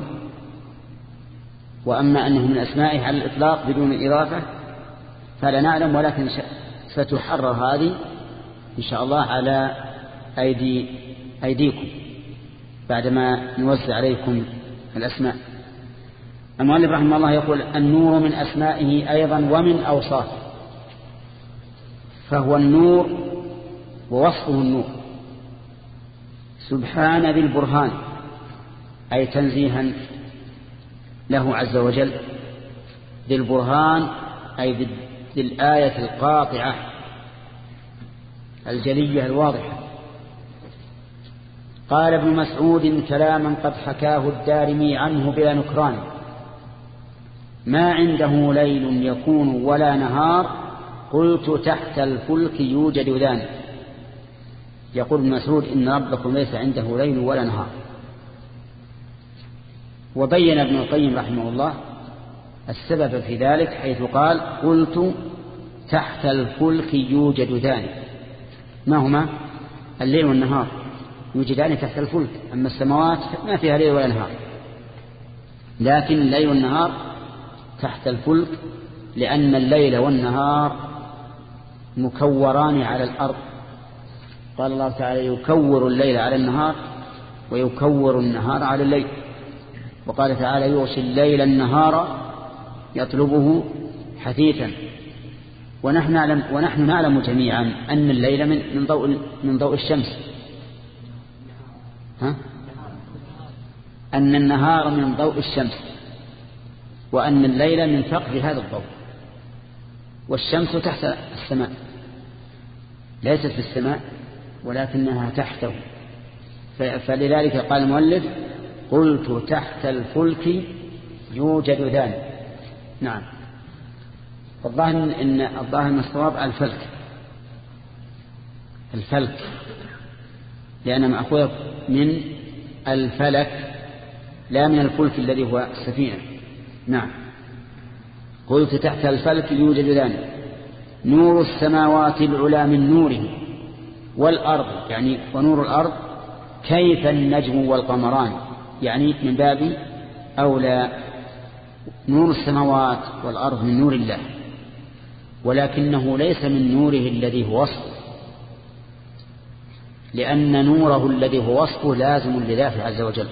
وأما أنه من أسمائه على الإطلاق بدون إضافة فلا نعلم ولكن ستحرر هذه إن شاء الله على أيدي أيديكم بعدما نوزع عليكم الأسماء. المؤلف رحمه الله يقول النور من أسمائه أيضا ومن أوصافه فهو النور ووصفه النور سبحان ذي البرهان أي تنزيها له عز وجل ذي البرهان أي ذي الآية القاطعة الجلية الواضحة. قال ابن مسعود كلاما قد حكاه الدارمي عنه بلا نكران ما عنده ليل يكون ولا نهار قلت تحت الفلك يوجد ذان. يقول ابن مسعود إن ربكم ليس عنده ليل ولا نهار. وبين ابن القيم رحمه الله السبب في ذلك حيث قال قلت تحت الفلك يوجد ذان. ما هما؟ الليل والنهار يوجدان تحت الفلك. أما السماوات ما فيها ليل ولا نهار لكن الليل والنهار تحت الفلك لأن الليل والنهار مكوران على الأرض. قال الله تعالى يكور الليل على النهار ويكور النهار على الليل. وقال تعالى يغشي الليل النهار يطلبه حثيثا. ونحن نعلم, ونحن نعلم جميعا أن الليل من, من, ضوء, من ضوء الشمس، ها؟ أن النهار من ضوء الشمس، وأن الليل من فقد هذا الضوء. والشمس تحت السماء، ليست في السماء ولكنها تحته. فلذلك قال المؤلف قلت تحت الفلك يوجد ذلك. نعم. الظاهر ان الظاهر ان الصواب الفلك الفلك لأنه مأخوذ من الفلك لا من الفلك الذي هو السفينة. نعم. قلت تحت الفلك يوجد ذلك نور السماوات العلى من نوره والأرض، يعني ونور الأرض كيف النجم والقمران، يعني من باب أولى نور السماوات والأرض من نور الله، ولكنه ليس من نوره الذي هو وصفه، لأن نوره الذي هو وصفه لازم لذاته عز وجل،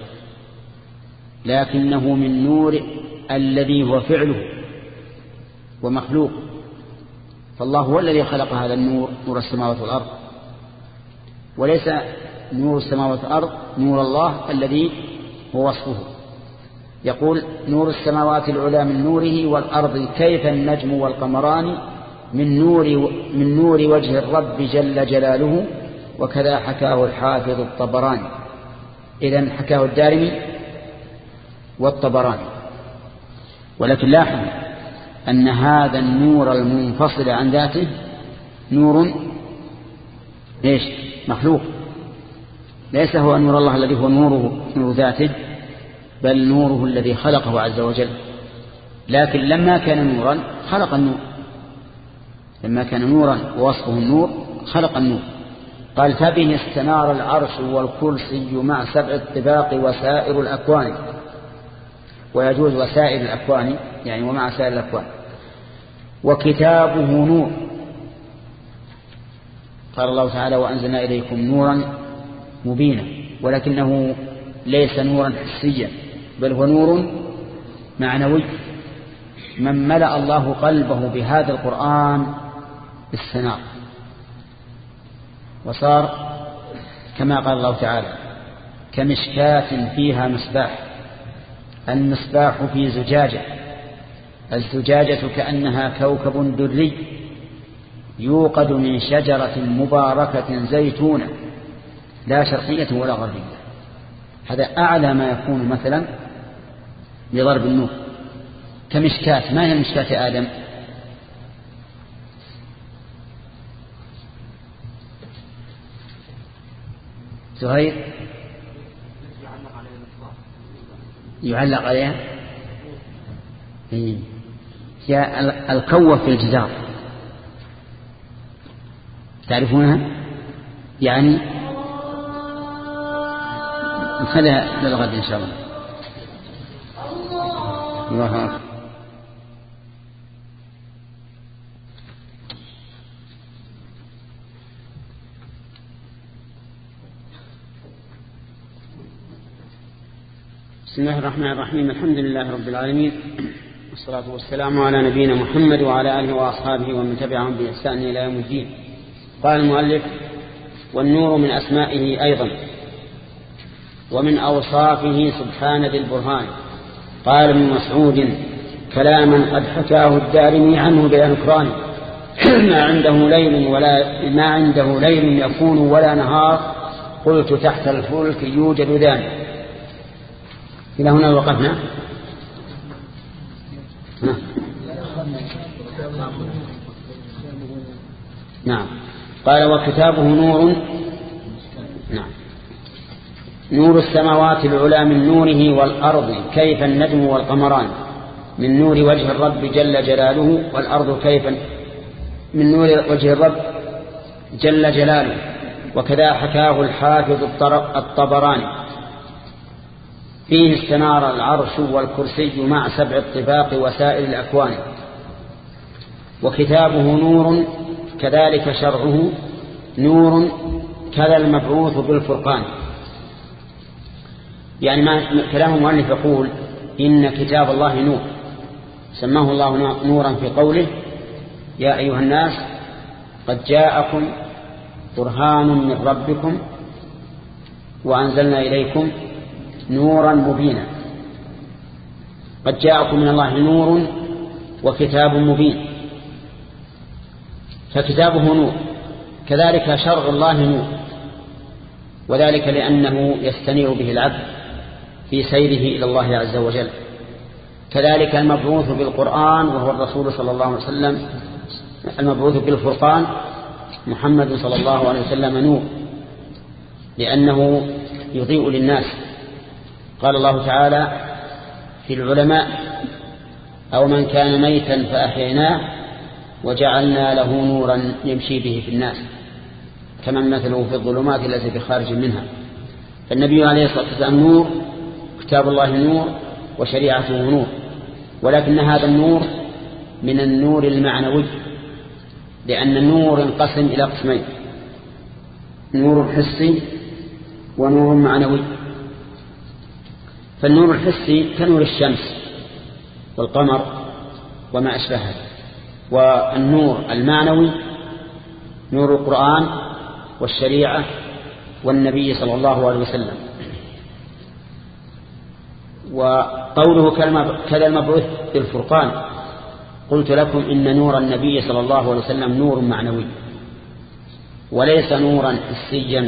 لكنه من نور الذي هو فعله ومخلوق. فالله هو الذي خلق هذا النور، نور السماوات والأرض، وليس نور السماوات والأرض نور الله الذي هو وصفه. يقول نور السماوات العلى من نوره والأرض كيف النجم والقمران من نور, من نور وجه الرب جل جلاله، وكذا حكاه الحافظ الطبراني. إذن حكاه الدارمي والطبراني. ولكن لاحظ أن هذا النور المنفصل عن ذاته نور إيش؟ مخلوق، ليس هو نور الله الذي هو نوره نور ذاته، بل نوره الذي خلقه عز وجل. لكن لما كان نورا خلق النور، لما كان نورا ووصفه النور خلق النور. قال فبه استنار العرش والكرسي مع سبع الطباق وسائر الأكوان. ويجوز وسائر الأكوان يعني ومع سائر الأكوان. وكتابه نور. قال الله تعالى وأنزلنا إليكم نورا مبينا، ولكنه ليس نورا حسيا بل هو نور معنوي. من ملأ الله قلبه بهذا القرآن استنار وصار كما قال الله تعالى كمشكاة فيها مصباح. المصباح في زجاجة، الزجاجة كأنها كوكب دري يوقد من شجرة مباركة زيتونة لا شرقية ولا غربية. هذا أعلى ما يكون مثلا لضرب النور. كمشكاة. ما هي مشكاة آدم؟ زهير يعلق عليها هي القوة في الجدار، تعرفونها؟ يعني نخليها للغد إن شاء الله. الله أكبر. بسم الله الرحمن الرحيم. الحمد لله رب العالمين، والصلاة والسلام على نبينا محمد وعلى آله وأصحابه ومن تبعهم بإحسان إلى يوم الدين. قال المؤلف والنور من أسمائه أيضا ومن أوصافه سبحانه ذي البرهان. قال ابن مسعود كلاما قد حكاه الدارمي عنه بالأنكران ما عنده ليل ولا ما عنده ليل يكون ولا نهار قلت تحت الفلك يوجد ذلك. إلى هنا وقفنا. نعم. قال وكتابه نور. نعم. نور السماوات العلى من نوره والأرض كيف النجم والقمران من نور وجه الرب جل جلاله، والأرض كيف من نور وجه الرب جل جلاله. وكذا حكاه الحافظ الطبراني. فيه استنار العرش والكرسي مع سبع الطباق وسائر الأكوان. وكتابه نور كذلك شرعه نور كذا المبعوث بالفرقان. يعني ما كلام المؤلف يقول إن كتاب الله نور، سماه الله نورا في قوله يا أيها الناس قد جاءكم برهان من ربكم وأنزلنا إليكم نورا مبينا. قد جاءكم من الله نور وكتاب مبين، فكتابه نور. كذلك شرع الله نور، وذلك لأنه يستنير به العبد في سيره إلى الله عز وجل. كذلك المبعوث بالقرآن وهو الرسول صلى الله عليه وسلم، المبعوث بالفرقان محمد صلى الله عليه وسلم نور، لأنه يضيء للناس. قال الله تعالى في العلماء أو من كان ميتا فأحييناه وجعلنا له نورا يمشي به في الناس كمن مثله في الظلمات التي بخارج منها. فالنبي عليه الصلاة والسلام نور، كتاب الله نور، وشريعته نور. ولكن هذا النور من النور المعنوي، لأن النور انقسم إلى قسمين: نور حسي ونور معنوي. فالنور الحسي كنور الشمس والقمر وما أشبهه، والنور المعنوي نور القرآن والشريعة والنبي صلى الله عليه وسلم. وقوله كذا المبعوث بالفرقان، قلت لكم إن نور النبي صلى الله عليه وسلم نور معنوي وليس نورا حسيا.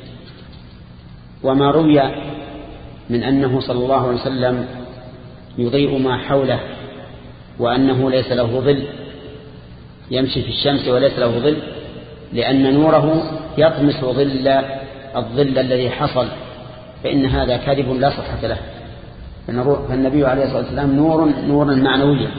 وما روي من أنه صلى الله عليه وسلم يضيء ما حوله وأنه ليس له ظل، يمشي في الشمس وليس له ظل، لأن نوره يطمس ظل الظل الذي حصل، فإن هذا كذب لا صحة له. فالنبي عليه الصلاة والسلام نور نورا معنويا.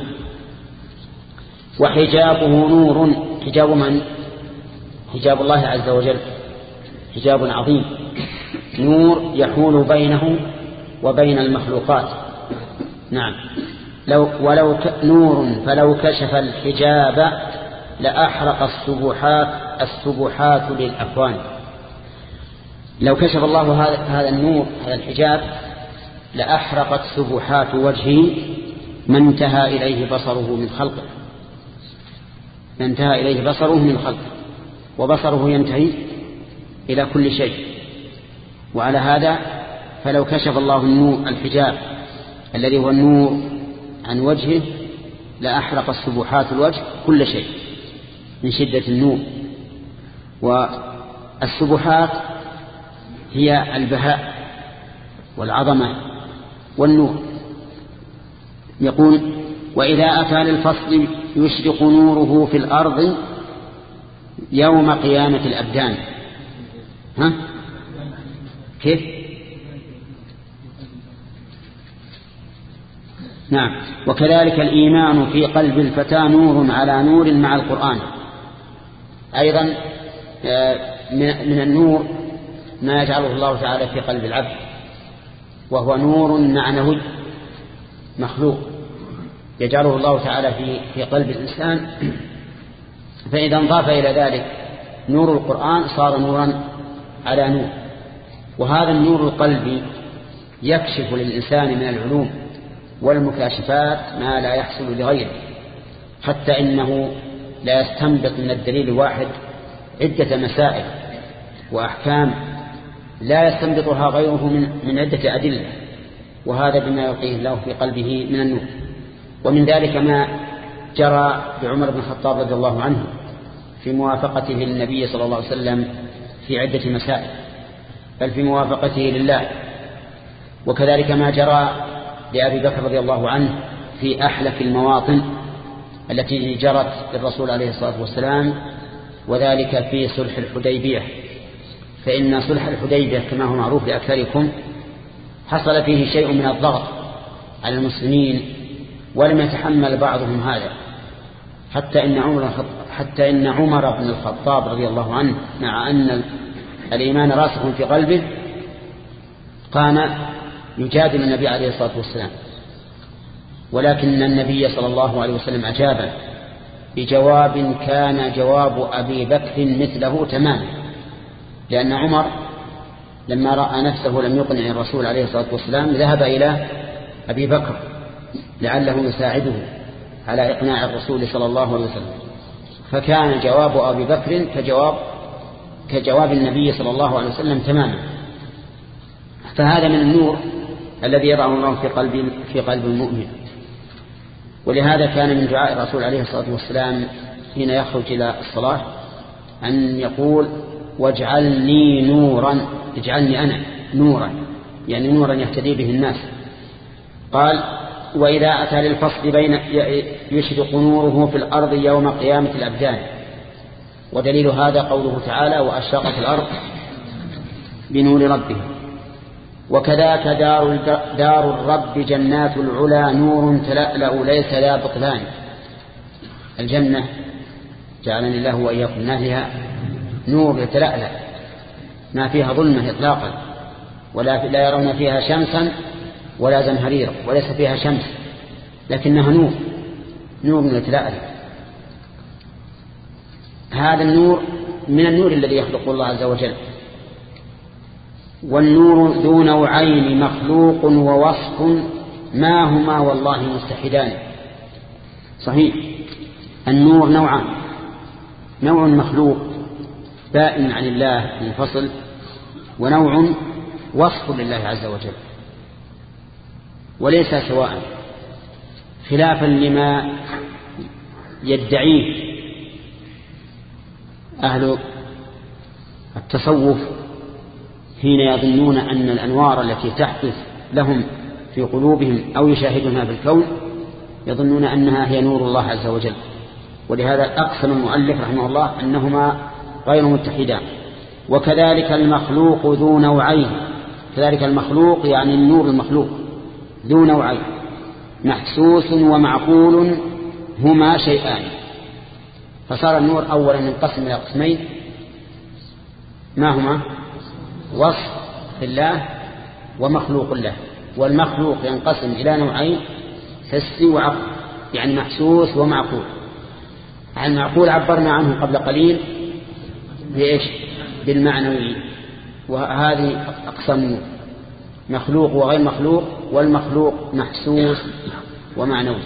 وحجابه نور، حجاب من؟ حجاب الله عز وجل، حجاب عظيم، نور يحول بينه وبين المخلوقات. نعم. لو ولو نور فلو كشف الحجاب لأحرق السبحات السبحات للأكوان. لو كشف الله هذا النور هذا الحجاب لأحرقت سبحات وجهه ما انتهى إليه بصره من خلقه، ما انتهى إليه بصره من خلقه، وبصره ينتهي إلى كل شيء. وعلى هذا فلو كشف الله النور الحجاب الذي هو النور عن وجهه لأحرق السبحات الوجه كل شيء من شدة النور. والسبحات هي البهاء والعظمة والنور. يقول وإذا أتى للفصل يشرق نوره في الأرض يوم قيامة الأبدان. ها؟ كيف؟ نعم. وكذلك الإيمان في قلب الفتى نور على نور مع القرآن. أيضا من النور ما يجعله الله تعالى في قلب العبد، وهو نور معنوي مخلوق يجعله الله تعالى في في قلب الإنسان. فإذا انضاف إلى ذلك نور القرآن صار نورا على نور. وهذا النور القلبي يكشف للإنسان من العلوم والمكاشفات ما لا يحصل لغيره، حتى إنه لا يستنبط من الدليل الواحد عدة مسائل وأحكام لا يستنبطها غيره من, من عدة أدلة، وهذا بما يلقيه الله في قلبه من النور. ومن ذلك ما جرى بعمر بن الخطاب رضي الله عنه في موافقته للنبي صلى الله عليه وسلم في عدة مسائل، بل في موافقته لله. وكذلك ما جرى لأبي بكر رضي الله عنه في أحلك المواطن التي جرت للرسول عليه الصلاة والسلام، وذلك في صلح الحديبية. فإن صلح الحديبية كما هو معروف لأكثركم حصل فيه شيء من الضغط على المسلمين، ولم يتحمل بعضهم هذا، حتى إن عمر حتى إن عمر بن الخطاب رضي الله عنه مع أن الإيمان راسخ في قلبه قام يجادل النبي عليه الصلاة والسلام، ولكن النبي صلى الله عليه وسلم أجاب بجواب كان جواب أبي بكر مثله تماما، لأن عمر لما رأى نفسه لم يقنع الرسول عليه الصلاة والسلام ذهب إلى أبي بكر لعله يساعده على إقناع الرسول صلى الله عليه وسلم، فكان جواب أبي بكر كجواب كجواب النبي صلى الله عليه وسلم تماما. فهذا من النور الذي يضعه الله في قلب في قلب المؤمن. ولهذا كان من دعاء الرسول عليه الصلاة والسلام حين يخرج إلى الصلاة أن يقول واجعلني نورا، اجعلني أنا نورا، يعني نورا يهتدي به الناس. قال وإذا أتى للفصل بين يشرق نوره في الأرض يوم قيامة الأبدان. ودليل هذا قوله تعالى وأشرقت الأرض بنور ربها. وكذاك دار, دار الرب جنات العلا نور تلألأ ليس لا بطلان. الجنة جعلني الله وإياكم من أهلها نور يتلألأ ما فيها ظلمة إطلاقا، ولا لا يرون فيها شمسا ولا زمهريرا، وليس فيها شمس لكنها نور، نور يتلألأ. هذا النور من النور الذي يخلق الله عز وجل. والنور ذو نوعين مخلوق ووصف ما هما والله مستحدان. صحيح النور نوعان، نوع مخلوق بائن عن الله منفصل، ونوع وصف لله عز وجل، وليس سواء، خلافا لما يدعيه أهل التصوف حين يظنون أن الأنوار التي تحدث لهم في قلوبهم أو يشاهدونها في الكون يظنون أنها هي نور الله عز وجل. ولهذا أقسم المؤلف رحمه الله أنهما غير متحدان. وكذلك المخلوق ذو نوعين، كذلك المخلوق يعني النور المخلوق ذو نوعين محسوس ومعقول هما شيئان. فصار النور أولا ينقسم إلى قسمين، ما هما؟ وصف الله ومخلوق الله. والمخلوق ينقسم إلى نوعين حسي وعقل، يعني محسوس ومعقول. عن المعقول عبرنا عنه قبل قليل بإيش؟ بالمعنوي. وهذه أقسام مخلوق وغير مخلوق، والمخلوق محسوس ومعنوي.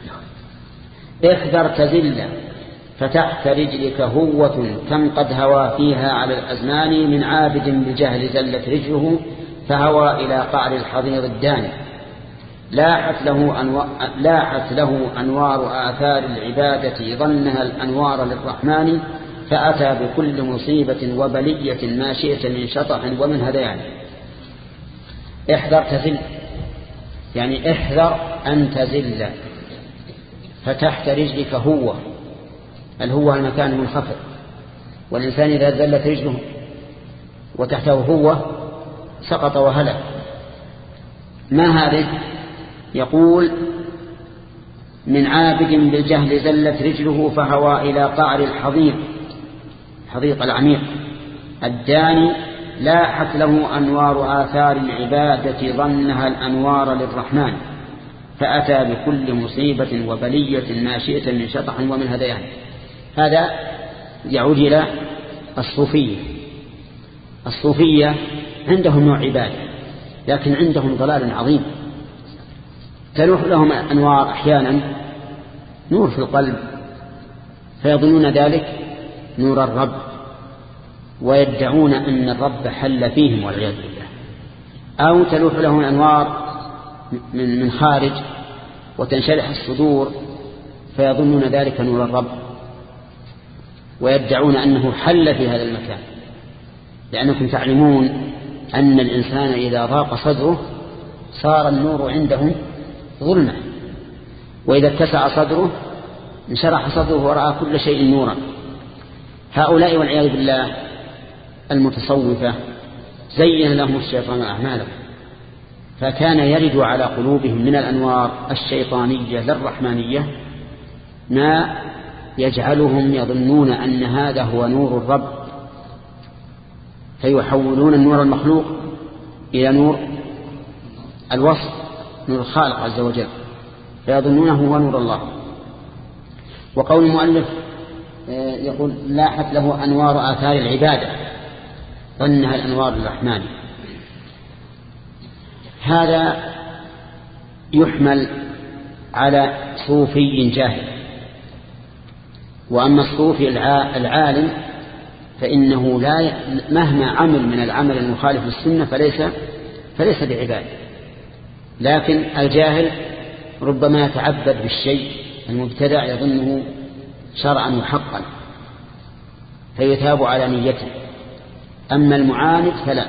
احذر تزل فتحت رجلك هوة كم قد هوى فيها على الأزمان من عابد بالجهل زلت رجله فهوى إلى قعر الحضيض الداني. لاحت له, أنو... لاحت له أنوار آثار العبادة ظنها الأنوار للرحمن فأتى بكل مصيبة وبلية ما شئت من شطح ومن هذيان. احذر تزل يعني احذر أن تزل فتحت رجلك هوة. الهوة المكان المنخفض، والإنسان إذا زلت رجله وتحته هوة سقط وهلك. ما هذه؟ يقول من عابد بالجهل زلت رجله فهوى إلى قعر الحضيض، حضيض العميق الداني. لاحت له أنوار آثار العبادة ظنها الأنوار للرحمن فأتى بكل مصيبة وبلية ما شئت من شطح ومن هذيان. هذا يعود إلى الصوفية. الصوفية عندهم نوع عبادة لكن عندهم ضلال عظيم. تلوح لهم أنوار أحيانا نور في القلب فيظنون ذلك نور الرب، ويدعون أن الرب حل فيهم والعياذ بالله. أو تلوح لهم أنوار من من خارج وتنشرح الصدور فيظنون ذلك نور الرب، ويدعون أنه حل في هذا المكان. لأنكم تعلمون أن الإنسان إذا ضاق صدره صار النور عنده ظلمة، وإذا اتسع صدره انشرح صدره ورأى كل شيء نورا. هؤلاء والعياذ بالله المتصوفة زين لهم الشيطان أعمالهم فكان يرد على قلوبهم من الأنوار الشيطانية للرحمانية ما يجعلهم يظنون أن هذا هو نور الرب، فيحولون النور المخلوق إلى نور الوصف نور الخالق عز وجل، فيظنونه هو نور الله. وقول المؤلف يقول لاحت له أنوار آثار العبادة ظنها الأنوار الرحمن، هذا يحمل على صوفي جاهل. وأما الصوفي العالم فإنه لا مهما عمل من العمل المخالف للسنة فليس فليس بعباد. لكن الجاهل ربما يتعبد بالشيء المبتدع يظنه شرعا وحقا فيثاب على نيته. أما المعاند فلا.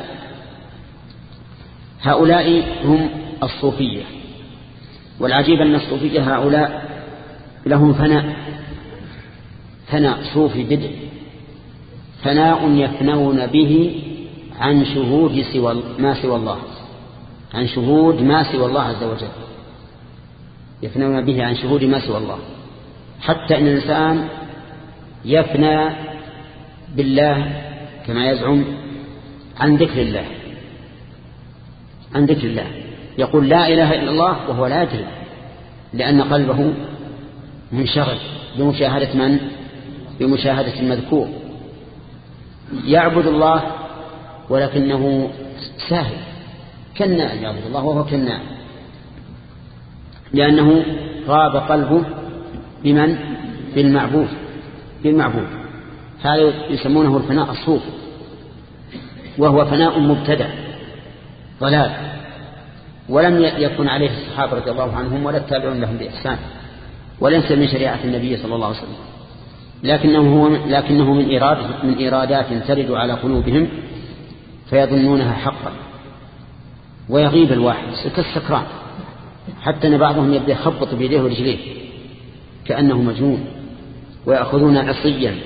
هؤلاء هم الصوفية. والعجيب أن الصوفية هؤلاء لهم فناء فناء صوفي بدء، فناء يفنون به عن شهود سوى ما سوى الله، عن شهود ما سوى الله عز وجل، يفنون به عن شهود ما سوى الله، حتى أن الإنسان يفنى بالله كما يزعم عن ذكر الله، عن ذكر الله، يقول لا إله إلا الله وهو لا يدري، لأن قلبه منشغل بمشاهدة من؟ بمشاهدة المذكور. يعبد الله ولكنه ساهل كالنائم، يعبد الله وهو كالنائم، لأنه غاب قلبه بمن؟ بالمعبود بالمعبود. هذا يسمونه الفناء الصوفي، وهو فناء مبتدع ضلال، ولم يكن عليه الصحابة رضي الله عنهم ولا التابعون لهم بإحسان، وليس من شريعة النبي صلى الله عليه وسلم، لكنه هو لكنه من إرادة من إرادات ترد على قلوبهم فيظنونها حقا. ويغيب الواحد كالسكران، حتى أن بعضهم يبدأ يخبط بيديه ورجليه كأنه مجنون، ويأخذون عصيا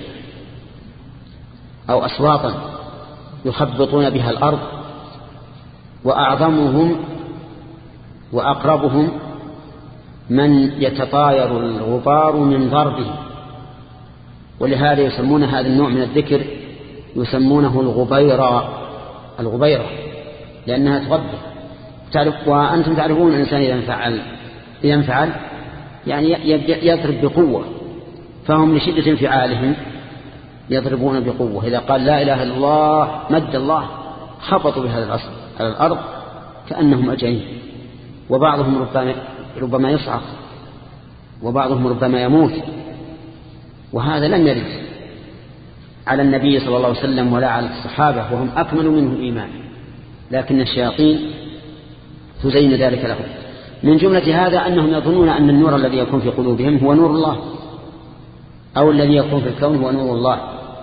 أو أصواطا يخبطون بها الأرض، وأعظمهم وأقربهم من يتطاير الغبار من ضربه. ولهذا يسمون هذا النوع من الذكر يسمونه الغبيرة الغبيرة لأنها تغبر. تعرف وأنتم تعرفون الإنسان إذا انفعل إذا انفعل يعني يضرب بقوة، فهم لشدة انفعالهم يضربون بقوة. إذا قال لا إله إلا الله مد الله خبطوا بهذا الأصل على الأرض كأنهم أجعين، وبعضهم ربما, ربما يصعق، وبعضهم ربما يموت. وهذا لم يرد على النبي صلى الله عليه وسلم ولا على الصحابة، وهم أكمل منه إيمان، لكن الشياطين تزين ذلك لهم. من جملة هذا أنهم يظنون أن النور الذي يكون في قلوبهم هو نور الله، أو الذي يكون في الكون هو نور الله،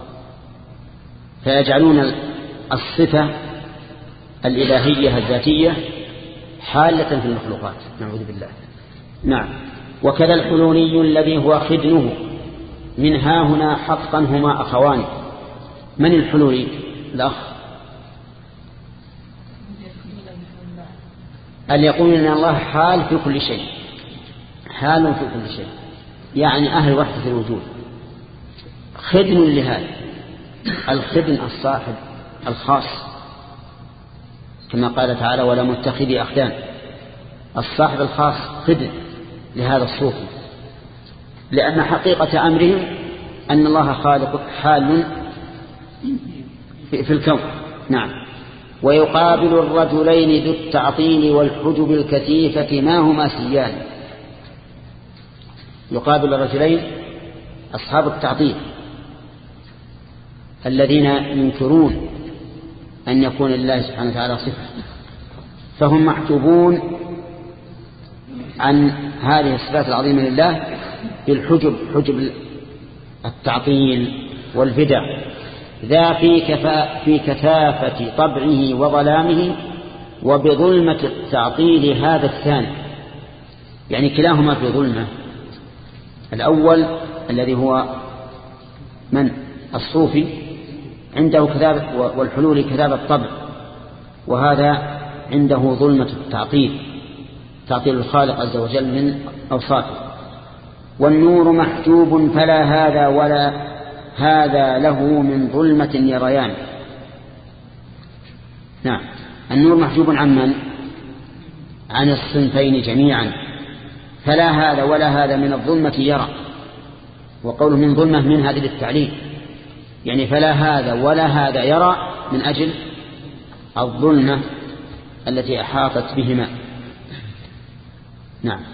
فيجعلون الصفة الإلهية الذاتية حالة في المخلوقات، نعوذ بالله. نعم. وكذا الحلولي الذي هو خدنه، من ها هنا حقا هما أخوان. من الحلولي؟ الأخ أن يقول أن الله حال في كل شيء، حال في كل شيء، يعني أهل وحدة الوجود. خدن لهذا الخدن الصاحب الخاص، كما قال تعالى ولا متخذي أخدان. الصاحب الخاص خدن لهذا الصوفي، لأن حقيقة أمرهم أن الله خالق حال في الكون. نعم. ويقابل الرجلين ذو التعطيل والحجب الكثيفة ما هما سيان. يقابل الرجلين أصحاب التعطيل الذين ينكرون أن يكون لله سبحانه وتعالى صفة، فهم محجوبون عن هذه الصفات العظيمة لله بالحجب، حجب التعطيل والبدع، ذا في, كفا في كثافة طبعه وظلامه، وبظلمة التعطيل هذا الثاني، يعني كلاهما في ظلمة. الأول الذي هو من الصوفي عنده كذابة والحلول كذابة طبع، وهذا عنده ظلمة التعطيل، تعطيل الخالق عز وجل من أوصافه. والنور محجوب فلا هذا ولا هذا له من ظلمة يريان. نعم. النور محجوب عن من؟ عن الصنفين جميعا، فلا هذا ولا هذا من الظلمة يرى. وقوله من ظلمة من هذه للتعليل، يعني فلا هذا ولا هذا يرى من أجل الظلمة التي أحاطت بهما. نعم.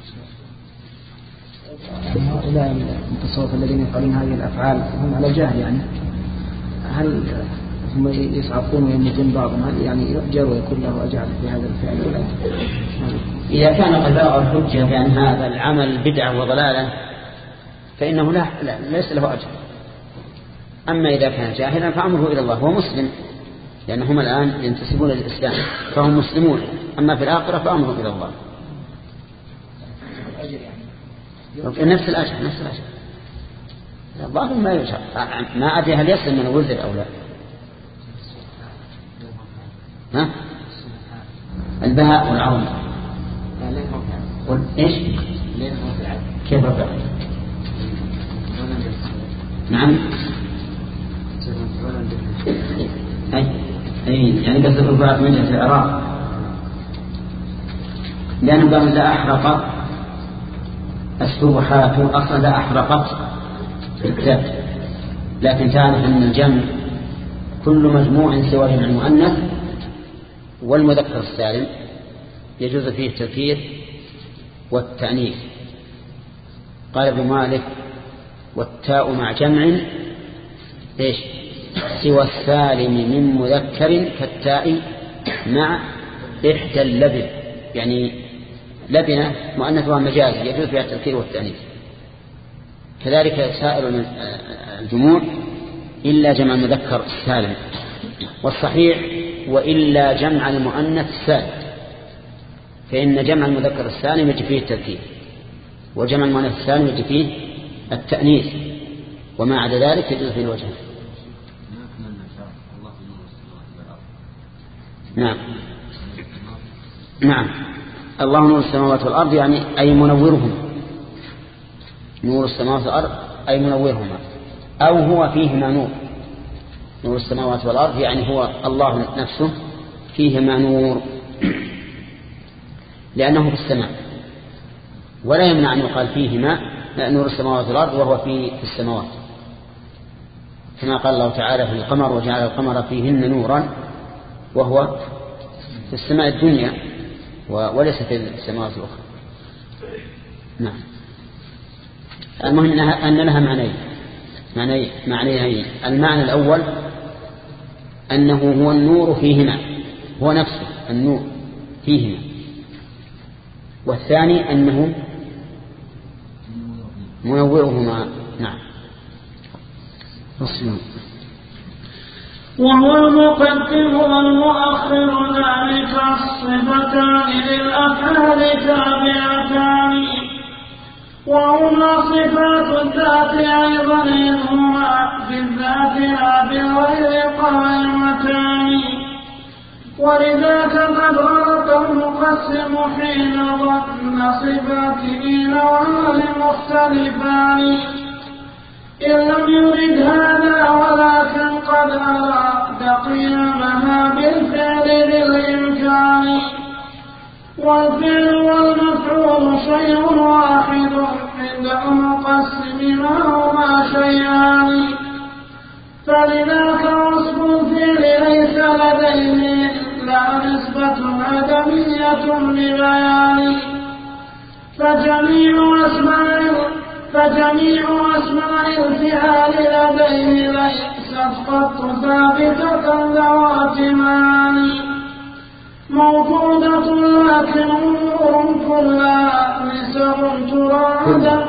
هؤلاء المتصوف الذين يفعلون هذه الأفعال هم على جهل، يعني هل هم يصعقون ويموتون بعضهم، هل يعني يؤجر ويكون له أجر في هذا الفعل ولا؟ إذا كان قد بلغ الحجة بأن هذا العمل بدعة وضلالة فإنه لا, لا ليس له أجر. أما إذا كان جاهلا فأمره إلى الله، هو مسلم لأنهم الآن ينتسبون للإسلام فهم مسلمون، أما في الآخرة فأمره إلى الله. نفس الأجر نفس الأجر الظاهر ما يجر، ما أدري هل يسلم من الوزر أو لا. ها؟ البهاء والعون إيش؟ كيف رفع؟ نعم. أي أي يعني قصد الرفعات من جهة العراق، لأنه قال إذا أحرق السبحات أصلا لا أحرقت بالذات، لكن تعرف أن الجمع كل مجموع سوى جمع المؤنث والمذكر السالم يجوز فيه التذكير والتأنيث. قال ابن مالك والتاء مع جمع إيش سوى السالم من مذكر كالتاء مع إحدى اللبن، يعني لبنة مؤنثها مجازي يجوز فيها التذكير والتأنيث. كذلك سائر الجموع إلا جمع المذكر السالم، والصحيح وإلا جمع المؤنث السالم، فإن جمع المذكر السالم يجب فيه التذكير وجمع المؤنث السالم يجب فيه التأنيث، وما عدا ذلك يجوز فيه الوجه. نعم نعم. الله نور السماوات والأرض يعني أي منورهم، نور السماوات والأرض أي منورهما، أو هو فيهما نور. نور السماوات والأرض يعني هو الله نفسه فيهما نور لأنه في السماء، ولا يمنع أن يقال فيهما نور السماوات والأرض وهو في السماوات، كما قال الله تعالى في القمر وجعل القمر فيهن نورا وهو في السماء الدنيا وليس في السماوات الأخرى. نعم. المهم أن لها معنيين معنيين معنيين. المعنى الأول أنه هو النور فيهما، هو نفسه النور فيهما، والثاني أنه منورهما. نعم. فصل. وهو المقدم والمؤخر ذلك الصفتان للأفعال تابعتان، وهما صفات الذات أيضا إذ هما بالذات لا بالغير قائمتان، ولذاك قد غلط المقسم حين ظن صفاته نوعان مختلفان، إن لم يرد هذا ولكن قد أراد قيامها بالفعل للإمكان، والفعل والمفعول شيء واحد عند المقسم معهما شيئان، فلذاك وصف الفعل ليس لديه إلا نسبة عدمية لبيان، فجميع أسماء فجميع أسماء الفعال لديه ليست قط ثابتة ذوات معاني، موجودة لكن أمور كلها نسب تراد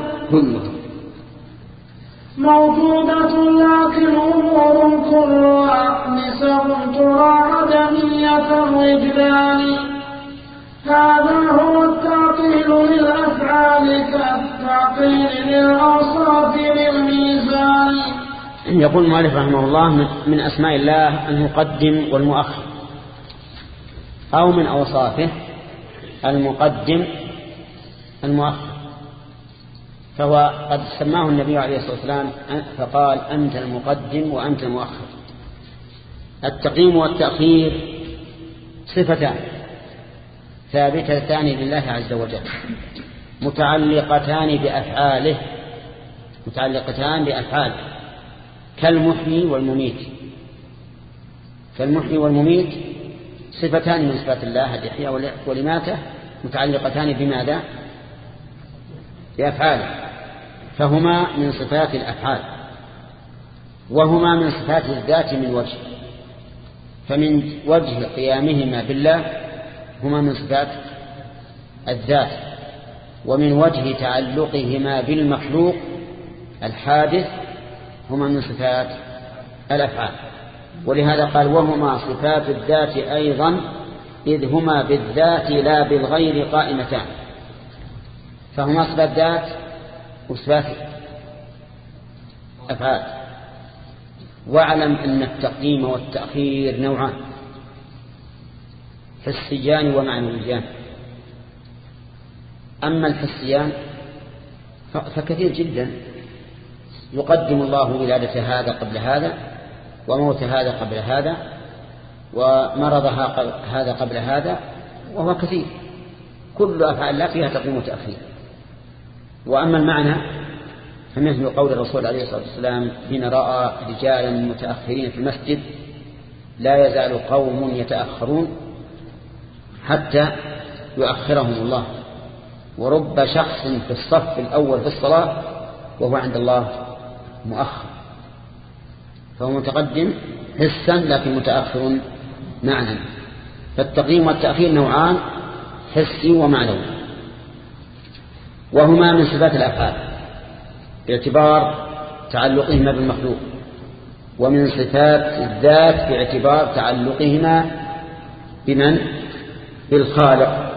موجودة لكن أمور كلها نسب تراد عدمية الوجدان، هذا هو التعطيل للأفعال كالتعطيل للأوصاف للميزان. يقول المؤلف رحمه الله من أسماء الله المقدم والمؤخر، أو من أوصافه المقدم المؤخر، فهو قد سماه النبي عليه الصلاة والسلام فقال أنت المقدم وأنت المؤخر. التقديم والتأخير صفتان، ثابتتان لله عز وجل متعلقتان بأفعاله متعلقتان بأفعاله كالمحيي والمميت. فالمحيي والمميت صفتان من صفات الله الإحياء والإماتة متعلقتان بماذا؟ بأفعاله، فهما من صفات الأفعال وهما من صفات الذات من وجه. فمن وجه قيامهما بالله هما من صفات الذات، ومن وجه تعلقهما بالمخلوق الحادث هما من صفات الأفعال. ولهذا قال وهما صفات الذات أيضا إذ هما بالذات لا بالغير قائمتان. فهما صفات ذات وصفات أفعال. واعلم أن التقديم والتأخير نوعان حسيان ومعنويان. أما الحسيان فكثير جدا، يقدم الله ولادة هذا قبل هذا وموت هذا قبل هذا ومرض هذا قبل هذا، وهو كثير كل أفعال الله فيها تقديم وتأخير. وأما المعنى فمثل قول الرسول عليه الصلاة والسلام حين رأى رجالا متأخرين في المسجد لا يزال قوم يتأخرون حتى يؤخرهم الله، ورب شخص في الصف الأول في الصلاة وهو عند الله مؤخر. فهو متقدم حسا لكن متأخر معنى. فالتقديم والتأخير نوعان حسي ومعنوي، وهما من صفات الأفعال باعتبار تعلقهما بالمخلوق، ومن صفات الذات باعتبار تعلقهما بمن؟ بالخالق.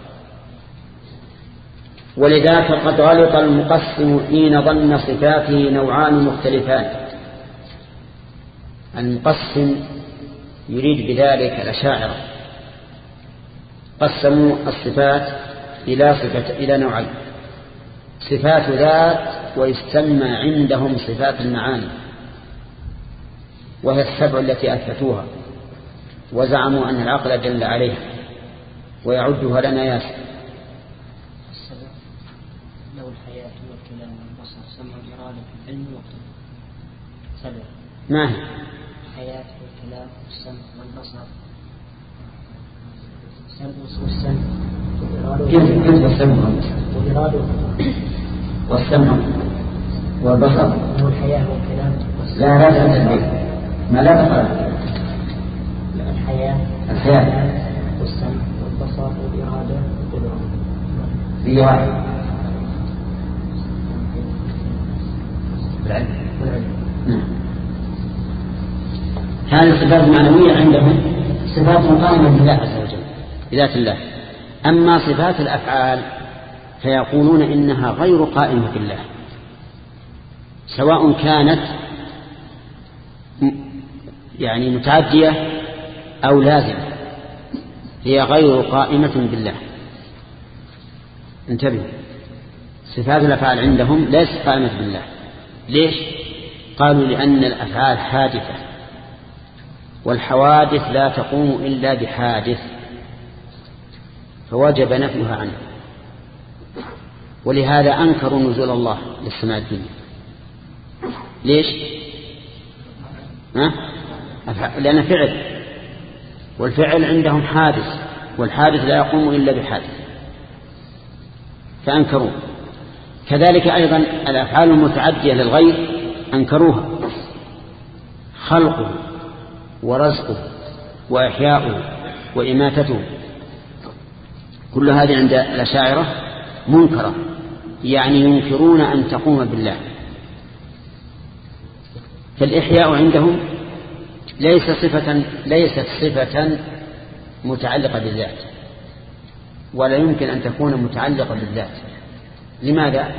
ولذا فقد غلط المقسم حين ظن صفاته نوعان مختلفان. المقسم يريد بذلك الأشاعرة، قسموا الصفات إلى صفة إلى نوعين: صفات ذات ويسمى عندهم صفات المعاني، وهي السبع التي أثبتوها وزعموا أن العقل دل عليها ويعدها لنا ياسر. السبع له الحياة والكلام والبصر سمع الإرادة العلم والقدر. سبع ما هي؟ الحياة والكلام والسمع والبصر والسمع كيف كيف السمع والإرادة والسمع والبصر له الحياة والكلام لا لا تنتبه ما لا تقرأ الحياة الحياة والسمع والبصر والإرادة والقدرة في واحد العلم نعم. هذه الصفات المعنوية عندهم صفات قائمة بالله عز وجل بذات الله. أما صفات الأفعال فيقولون إنها غير قائمة بالله، سواء كانت يعني متعدية أو لازمة، هي غير قائمة بالله. انتبهوا، صفات الأفعال عندهم ليست قائمة بالله. ليش؟ قالوا لأن الأفعال حادثة، والحوادث لا تقوم إلا بحادث، فوجب نفيها عنه. ولهذا أنكروا نزول الله للسماء الدنيا. ليش؟ ها؟ لأن فعل، والفعل عندهم حادث، والحادث لا يقوم إلا بحادث، فأنكروه. كذلك أيضا الأفعال المتعدية للغير أنكروها، خلقه ورزقه وإحياؤه وإماتته، كل هذه عند الأشاعرة منكرة، يعني ينكرون أن تقوم بالله. فالإحياء عندهم ليس صفة ليست صفة متعلقة بالذات، ولا يمكن أن تكون متعلقة بالذات. لماذا؟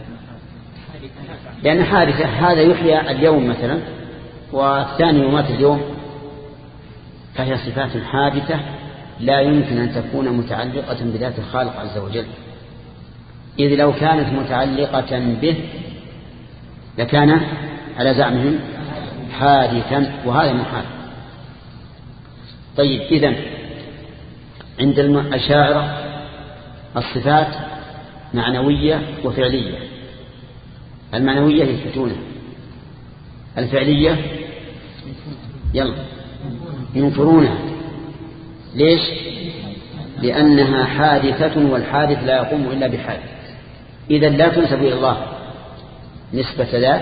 لأن حادثة، هذا يحيى اليوم مثلا والثاني يمات اليوم، فهي صفات حادثة لا يمكن أن تكون متعلقة بذات الخالق عز وجل، إذ لو كانت متعلقة به لكان على زعمهم حادثا، وهذا محال. طيب، إذن عند الأشاعرة الصفات معنوية وفعلية. المعنوية يثبتونها، الفعلية يلا ينكرونها. ليش؟ لأنها حادثة والحادث لا يقوم إلا بحادث، إذا لا تنسب إلى الله نسبة ذات.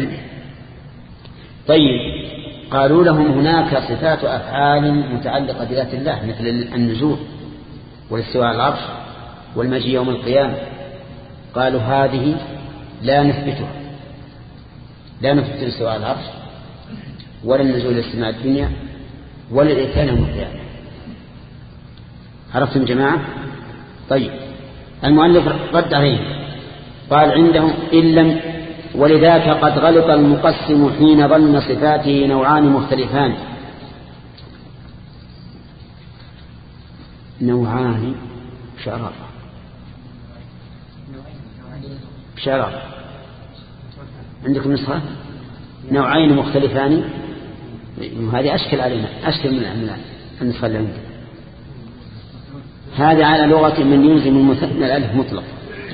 طيب قالوا لهم هناك صفات أفعال متعلقة بذات الله مثل النزول والاستواء على العرش والمجيء يوم القيامة. قالوا هذه لا نثبتها، لا نثبت الاستواء على العرش ولا النزول للسماء الدنيا ولا الإتيان يوم القيامة. عرفتم جماعة؟ طيب المؤلف رد عليه قال عندهم إن لم، ولذاك قد غلط المقسم حين ظن صفاته نوعان مختلفان. نوعان شرف شرف عندكم نسخة نوعين مختلفان، هذه أشكل علينا، أشكل من النسخة اللي عندنا. هذا على لغة من يلزم المثنى الألف مطلق.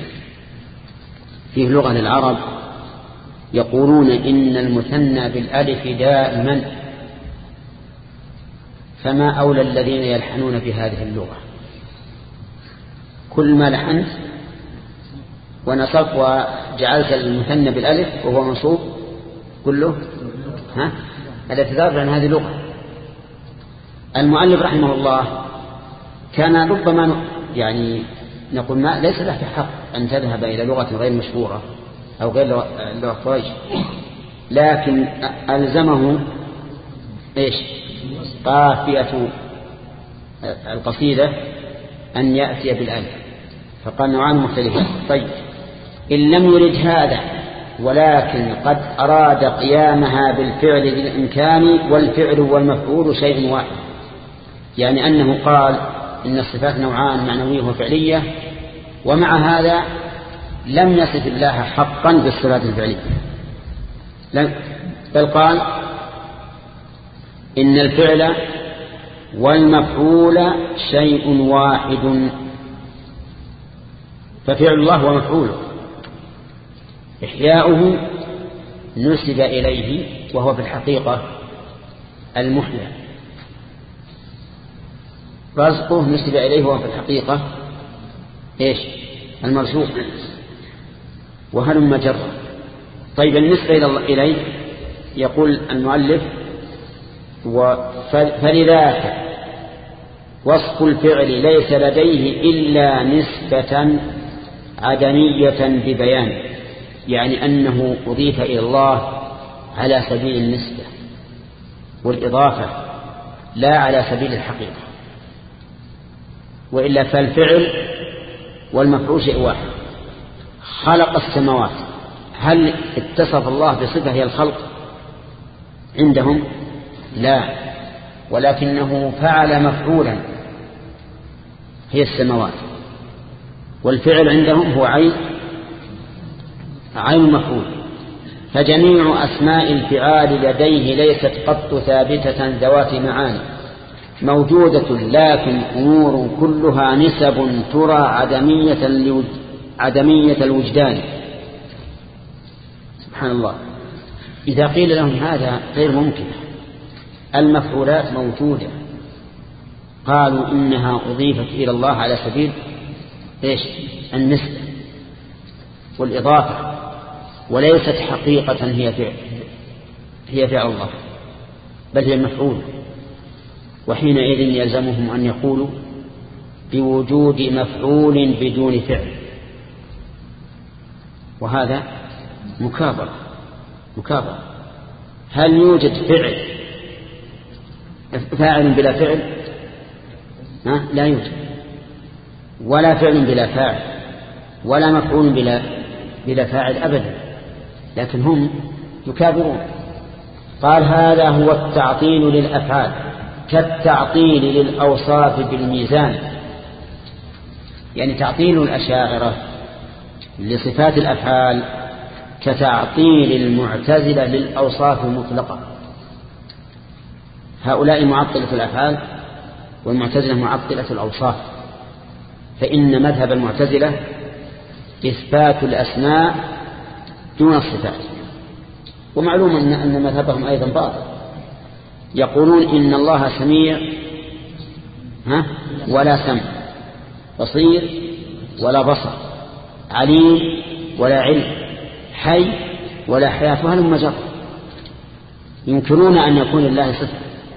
فيه لغة للعرب يقولون إن المثنى بالألف دائما، فما أولى الذين يلحنون في هذه اللغة. كل ما لحنت ونصبت وجعلت المثنى بالألف وهو منصوب كله ها الاعتذار، لأن هذه لغة. المؤلف رحمه الله كان ربما يعني نقول ما ليس له حق أن تذهب إلى لغة غير مشهورة أو غير لغة قريش، لكن ألزمه إيش قافية القصيدة أن يأتي بالألف، فقال نوعان مختلفان. طيب إن لم يرد هذا ولكن قد أراد قيامها بالفعل للإمكان، والفعل والمفعول شيء واحد، يعني أنه قال إن الصفات نوعان معنوية وفعلية، ومع هذا لم يصف الله حقا بالصفات الفعلية، بل قال إن الفعل والمفعول شيء واحد. ففعل الله ومفعوله إحياؤه نسب إليه وهو في الحقيقة المحيى، رزقه نسب إليه وهو في الحقيقة إيش المرزوق، وهلم جرا. طيب النسبة إليه يقول المؤلف فلذاك وصف الفعل ليس لديه إلا نسبة عدمية ببيان، يعني أنه أضيف إلى الله على سبيل النسبة والإضافة لا على سبيل الحقيقة، وإلا فالفعل والمفعول شيء واحد. خلق السماوات، هل اتصف الله بصفة هي الخلق عندهم؟ لا، ولكنه فعل مفعولا هي السماوات، والفعل عندهم هو عين عين مفعول. فجميع أسماء الفعال لديه ليست قط ثابتة ذوات معاني موجودة، لكن أمور كلها نسب ترى عدمية الوج... عدمية الوجدان. سبحان الله. إذا قيل لهم هذا غير ممكن، المفعولات موجودة، قالوا إنها أضيفت إلى الله على سبيل إيش النسبة والإضافة، وليست حقيقة هي فعل هي فعل الله، بل هي المفعول. وحينئذ يلزمهم أن يقولوا بوجود مفعول بدون فعل، وهذا مكابرة مكابرة. هل يوجد فعل فاعل بلا فعل؟ ها؟ لا يوجد، ولا فعل بلا فاعل، ولا مفعول بلا بلا فاعل أبدا، لكن هم يكابرون. قال هذا هو التعطيل للأفعال كالتعطيل للأوصاف بالميزان، يعني تعطيل الأشاعرة لصفات الأفعال كتعطيل المعتزلة للأوصاف المطلقة. هؤلاء معطلة الأفعال والمعتزلة معطلة الأوصاف، فإن مذهب المعتزلة إثبات الأسماء دون الصفات، ومعلوم أن, أن مذهبهم أيضا باطل. يقولون إن الله سميع ها ولا سمع، بصير ولا بصر، عليم ولا علم، حي ولا حياة، وهل مجرد. ينكرون أن يكون الله صفة،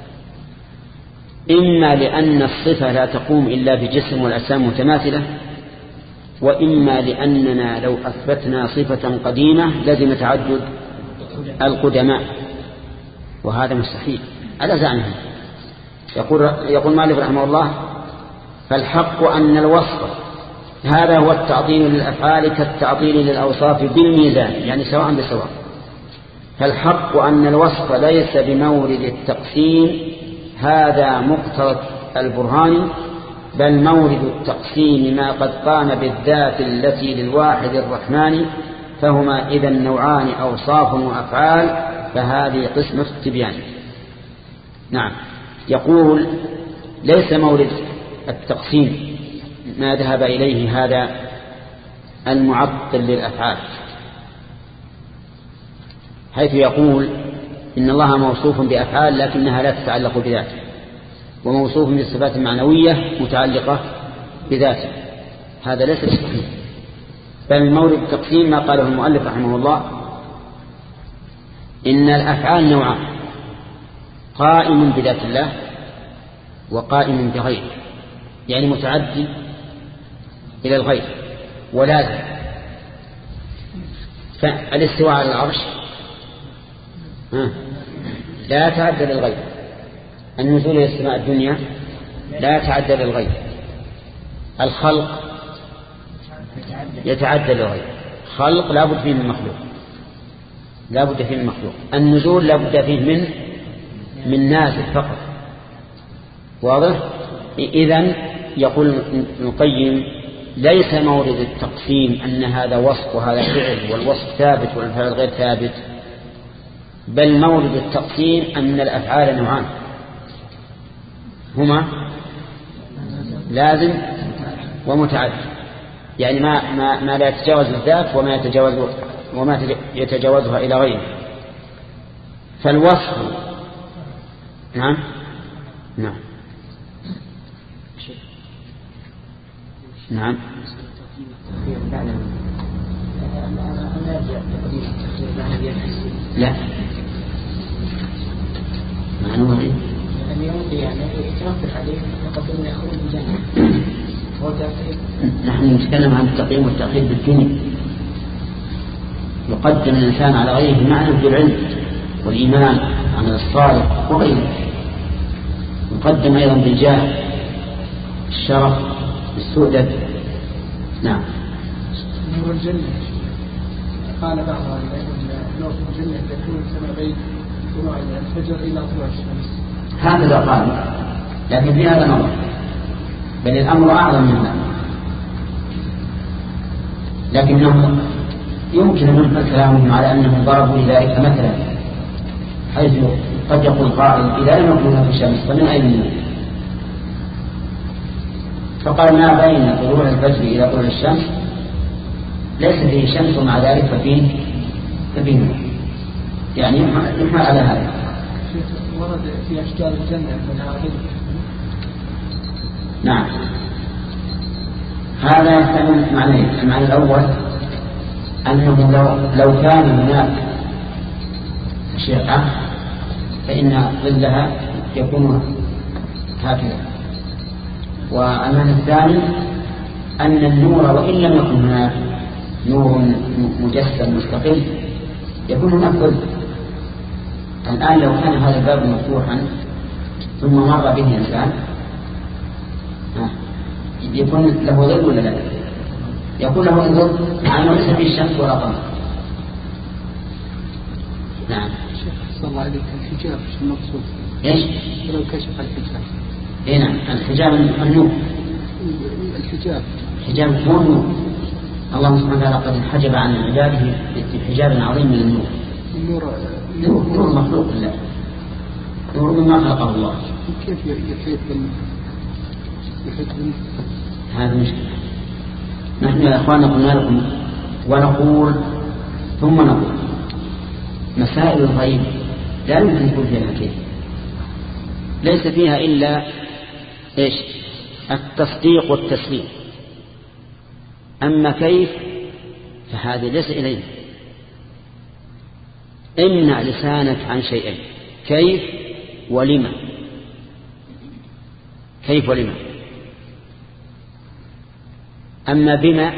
إما لأن الصفة لا تقوم إلا بجسم والأجسام متماثلة، وإما لأننا لو أثبتنا صفة قديمة لازم تعدد القدماء، وهذا مستحيل على زعمهم. يقول يقول مالك رحمه الله: فالحق أن الوصف هذا هو التعطيل للأفعال كالتعطيل للأوصاف بالميزان، يعني سواء بسواء. فالحق أن الوصف ليس بمورد التقسيم، هذا مقتضى البرهان، بل مورد التقسيم ما قد قام بالذات التي للواحد الرحمن، فهما إذا نوعان أوصاف وأفعال، فهذه قسمة التبيان. نعم. يقول: ليس مورد التقسيم ما ذهب إليه هذا المعطل للأفعال، حيث يقول إن الله موصوف بأفعال لكنها لا تتعلق بذاته، وموصوف بالصفات المعنوية متعلقة بذاته. هذا ليس صحيح، بل مورد التقسيم ما قاله المؤلف رحمه الله: إن الأفعال نوعان، قائم بذات الله وقائم بغيره، يعني متعدي إلى الغير ولازم. فالاستواء على العرش لا يتعدى للغير، النزول إلى السماء الدنيا لا يتعدى للغير، الخلق يتعدى للغير، خلق لا بد فيه من مخلوق، لا بد فيه من مخلوق، النزول لا بد فيه من من نازل فقط. واضح؟ إذن يقول ابن القيم: ليس مورد التقسيم أن هذا وصف وهذا فعل، والوصف ثابت والفعل غير ثابت، بل مورد التقسيم أن الأفعال نوعان، هما لازم ومتعدد، يعني ما, ما, ما لا يتجاوز الذات وما يتجاوز وما يتجاوزها إلى غيره. فالوصف نعم نعم نعم لا معنوه يعني يمضي يعني يتوقف عليه قبل أن يخرج من الجنة. نحن نتكلم عن التقييم والتأخير بالدنيا، يقدم الإنسان على غيره بمعنى بالعلم والإيمان عن الصالح وغيره، يقدم أيضا بالجاه، الشرف، السؤدد. نعم. نور الجنة قال بعض نور الجنة تكون سما بين طلوع الفجر إلى طلوع الشمس، هكذا قال، لكن في هذا نظر، بل الأمر أعظم من هذا. لكنهم يمكن أن نحمل كلامهم على أنهم ضربوا لذلك مثلا، حيث قد يقول قائل: إذا لم يكن في الشمس فمن أين النور؟ فقال: ما بين طلوع الفجر إلى طلوع الشمس ليس فيه شمس، ومع ذلك ففيه ففيه نور، يعني يحمل على هذا. ورد في أشجار الجنة مناظر. نعم. هذا يحتمل معنيين: المعنى الأول أنه لو, لو كان هناك شيئة فإن ظلها يكون هكذا، والمعنى الثاني أن النور وإن لم يكن هناك نور مجسم مستقل يكون هناك ظل. الآن لو كان هذا الباب مفتوحا ثم مر به إنسان يكون له ظل ولا لا؟ يكون له ظل مع أنه ليس فيه الشمس ولا قمر. نعم. صلى الله عليك الحجاب شو المقصود؟ ايش؟ لو كشف الحجاب. اي نعم، الحجاب النور. الحجاب حجاب هو النور. الله سبحانه وتعالى قد انحجب عن عباده بحجاب عظيم من النور. النور نور, نور مخلوق لله، نور مما خلقه الله. كيف يحيط هذا مشكلة. نحن يا أخواننا قلنا لكم ونقول ثم نقول مسائل الغيب لا يمكن تكون فيها كيف، ليس فيها إلا إيش؟ التصديق والتسليم. أما كيف فهذا ليس إليه. امنع لسانك عن شيئين: كيف ولما. كيف ولما. أما بما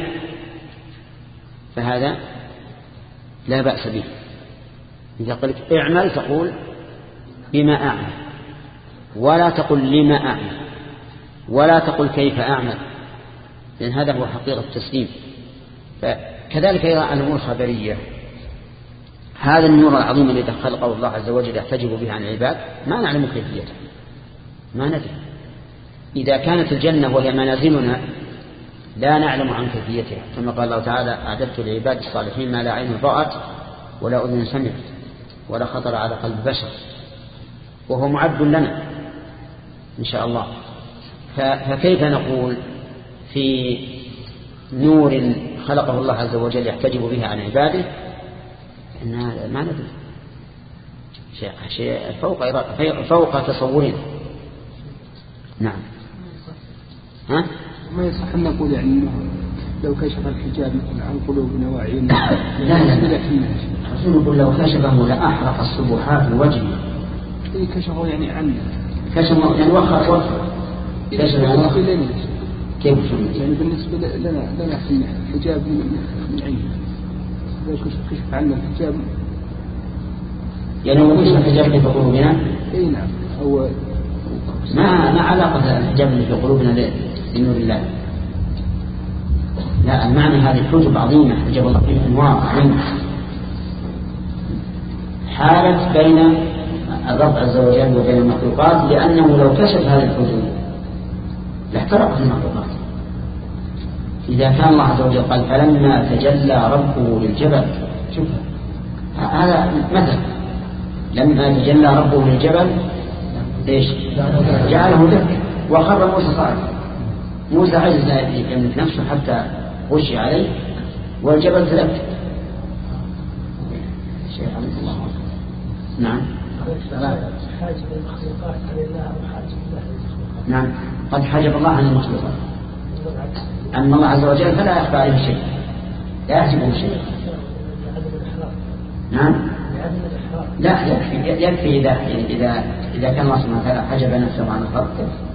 فهذا لا بأس به. إذا قلت اعمل تقول بما أعمل، ولا تقل لما أعمل، ولا تقل كيف أعمل، لأن هذا هو حقيقة التسليم. فكذلك أيضا الأمور الخبرية، هذا النور العظيم الذي خلقه الله عز وجل يحتجب به عن العباد ما نعلم كيفيته، ما ندري. إذا كانت الجنة وهي منازلنا لا نعلم عن كيفيتها، كما قال الله تعالى: أعددت لعباد الصالحين ما لا عين رأت ولا أذن سمعت ولا خطر على قلب بشر، وهو معد لنا إن شاء الله. فكيف نقول في نور خلقه الله عز وجل يحتجب به عن عباده؟ إنها ما ندري، شيء, شيء فوق فوق تصورنا. نعم. ها؟ ما يصح أن نقول يعني إنه لو كشف الحجاب مثلا عن قلوبنا وعينا. لا لا لا نقول لو كشفه لأحرق الصبحات بوجهه. إيه كشفه يعني عنا. كشفه يعني وخر وخر. كشفه لنا. كيف يعني بالنسبة لنا لنا حجاب من عين. لو كشف عنا الحجاب. يعني لو كشف الحجاب في قلوبنا. إيه نعم. هو ما ما علاقة الحجاب اللي في قلوبنا بنور الله. لا، المعنى هذه الحجب عظيمة حجب الله فيه أنواع عظيمة حالت بين الرب عز وجل وبين المخلوقات، لأنه لو كشف هذه الحجب لاحترقت المخلوقات. إذا كان الله عز وجل قال: فلما تجلى ربه للجبل، شوف هذا مثل، لما تجلى ربه للجبل ايش؟ جعله دكا وخر موسى صاعقا. موسى عجز يملك نفسه حتى غشي عليه والجبل تلك. شيء عظيم الله. نعم. حاجب المخلوقات عن الله وحاجب الله للمخلوقات. نعم، قد حجب الله عن المخلوقات. أما الله عز وجل فلا يخفى عليه شيء، لا يحجبه شيء. نعم. لا يكفي يكفي إذا إذا إذا كان الله سبحانه وتعالى حجب نفسه عن الخلق.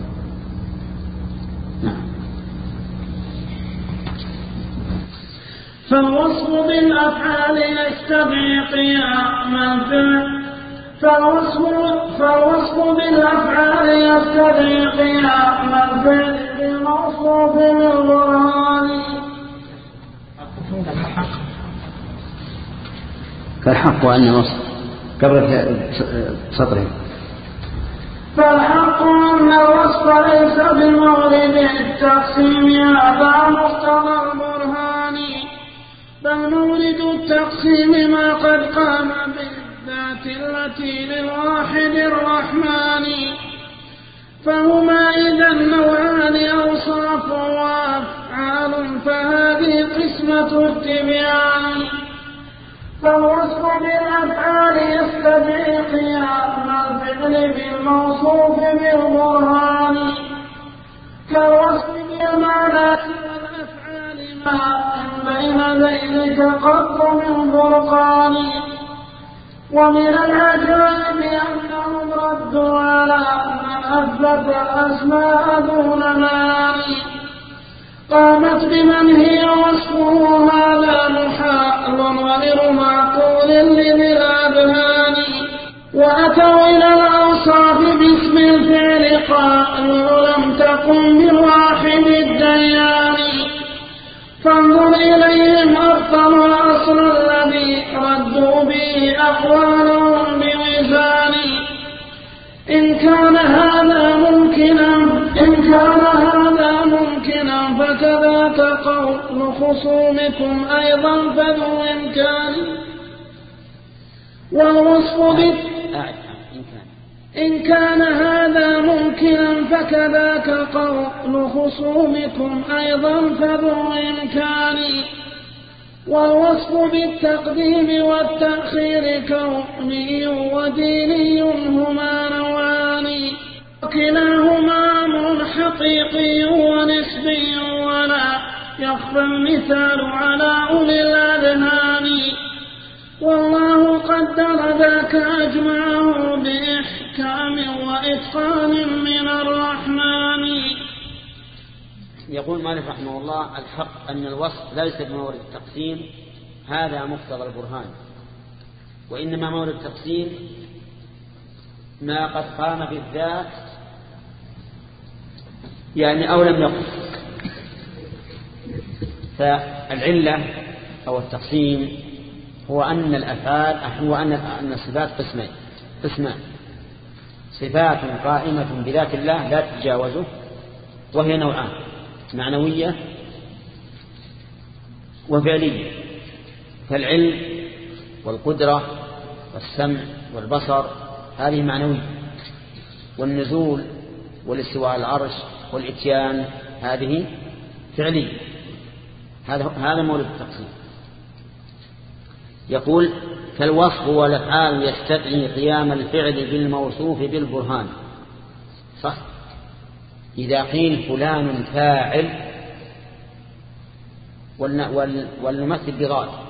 نعم. فالوصف بالأفعال يستدعي قيام الفعل فالوصف فالوصف بالأفعال يستدعي قيام الفعل بالموصوف بالبرهان. فالحق أن وصف قبل سطره. فالحق أن الوصف ليس بمورد التقسيم هذا مقتضى البرهان، بل مورد التقسيم ما قد قام بالذات التي للواحد الرحمن. فهما إذا نوعان أوصاف وأفعال، فهذه قسمة التبيان. فالوصف بالأفعال يستدعي قيام الفعل بالموصوف بالبرهان، كالوصف بالمعنى والأفعال ما بين ذيلك قط من فرقان. ومن العجائب أنهم ردوا على من أثبت الأسماء دون معاني، قامت بمن هي وصفه هذا محال غير معقول لذي الأذهان. وأتوا إلى الأوصاف باسم الفعل قالوا لم تقم بالواحد الديان. فانظر إليهم أبطل أصل الذي ردوا به أقوالهم بميزان. إن كان هذا ممكنا إن كان هذا ممكنا فكذاك قول خصومكم أيضا فذو إمكان. والوصف إن كان هذا ممكنا فكذاك قول خصومكم أيضا فذو إمكان. والوصف بالتقديم والتأخير كوني وديني هما نوعان، وكلاهما أمر حقيقي ونسبي ولا يخفى المثال على أولي الأذهان. والله قدر ذاك أجمعه بإحكام وإتقان من الرحمن. يقول مالك رحمه الله: الحق أن الوصف ليس بمورد التقسيم، هذا مقتضى البرهان، وإنما مورد التقسيم ما قد قام بالذات يعني أو لم يقم. فالعلة أو التقسيم هو أن الأفعال هو أن الصفات قسمين قسمان: صفات قائمة بذات الله لا تتجاوزه، وهي نوعان: معنوية وفعلية. فالعلم والقدرة والسمع والبصر هذه معنوية، والنزول والاستواء على العرش والإتيان هذه فعلية. هذا هذا مورد التقسيم. يقول: فالوصف والأفعال يستدعي قيام الفعل بالموصوف بالبرهان. صح؟ إذا قيل فلان فاعل ولنمثل بضاد،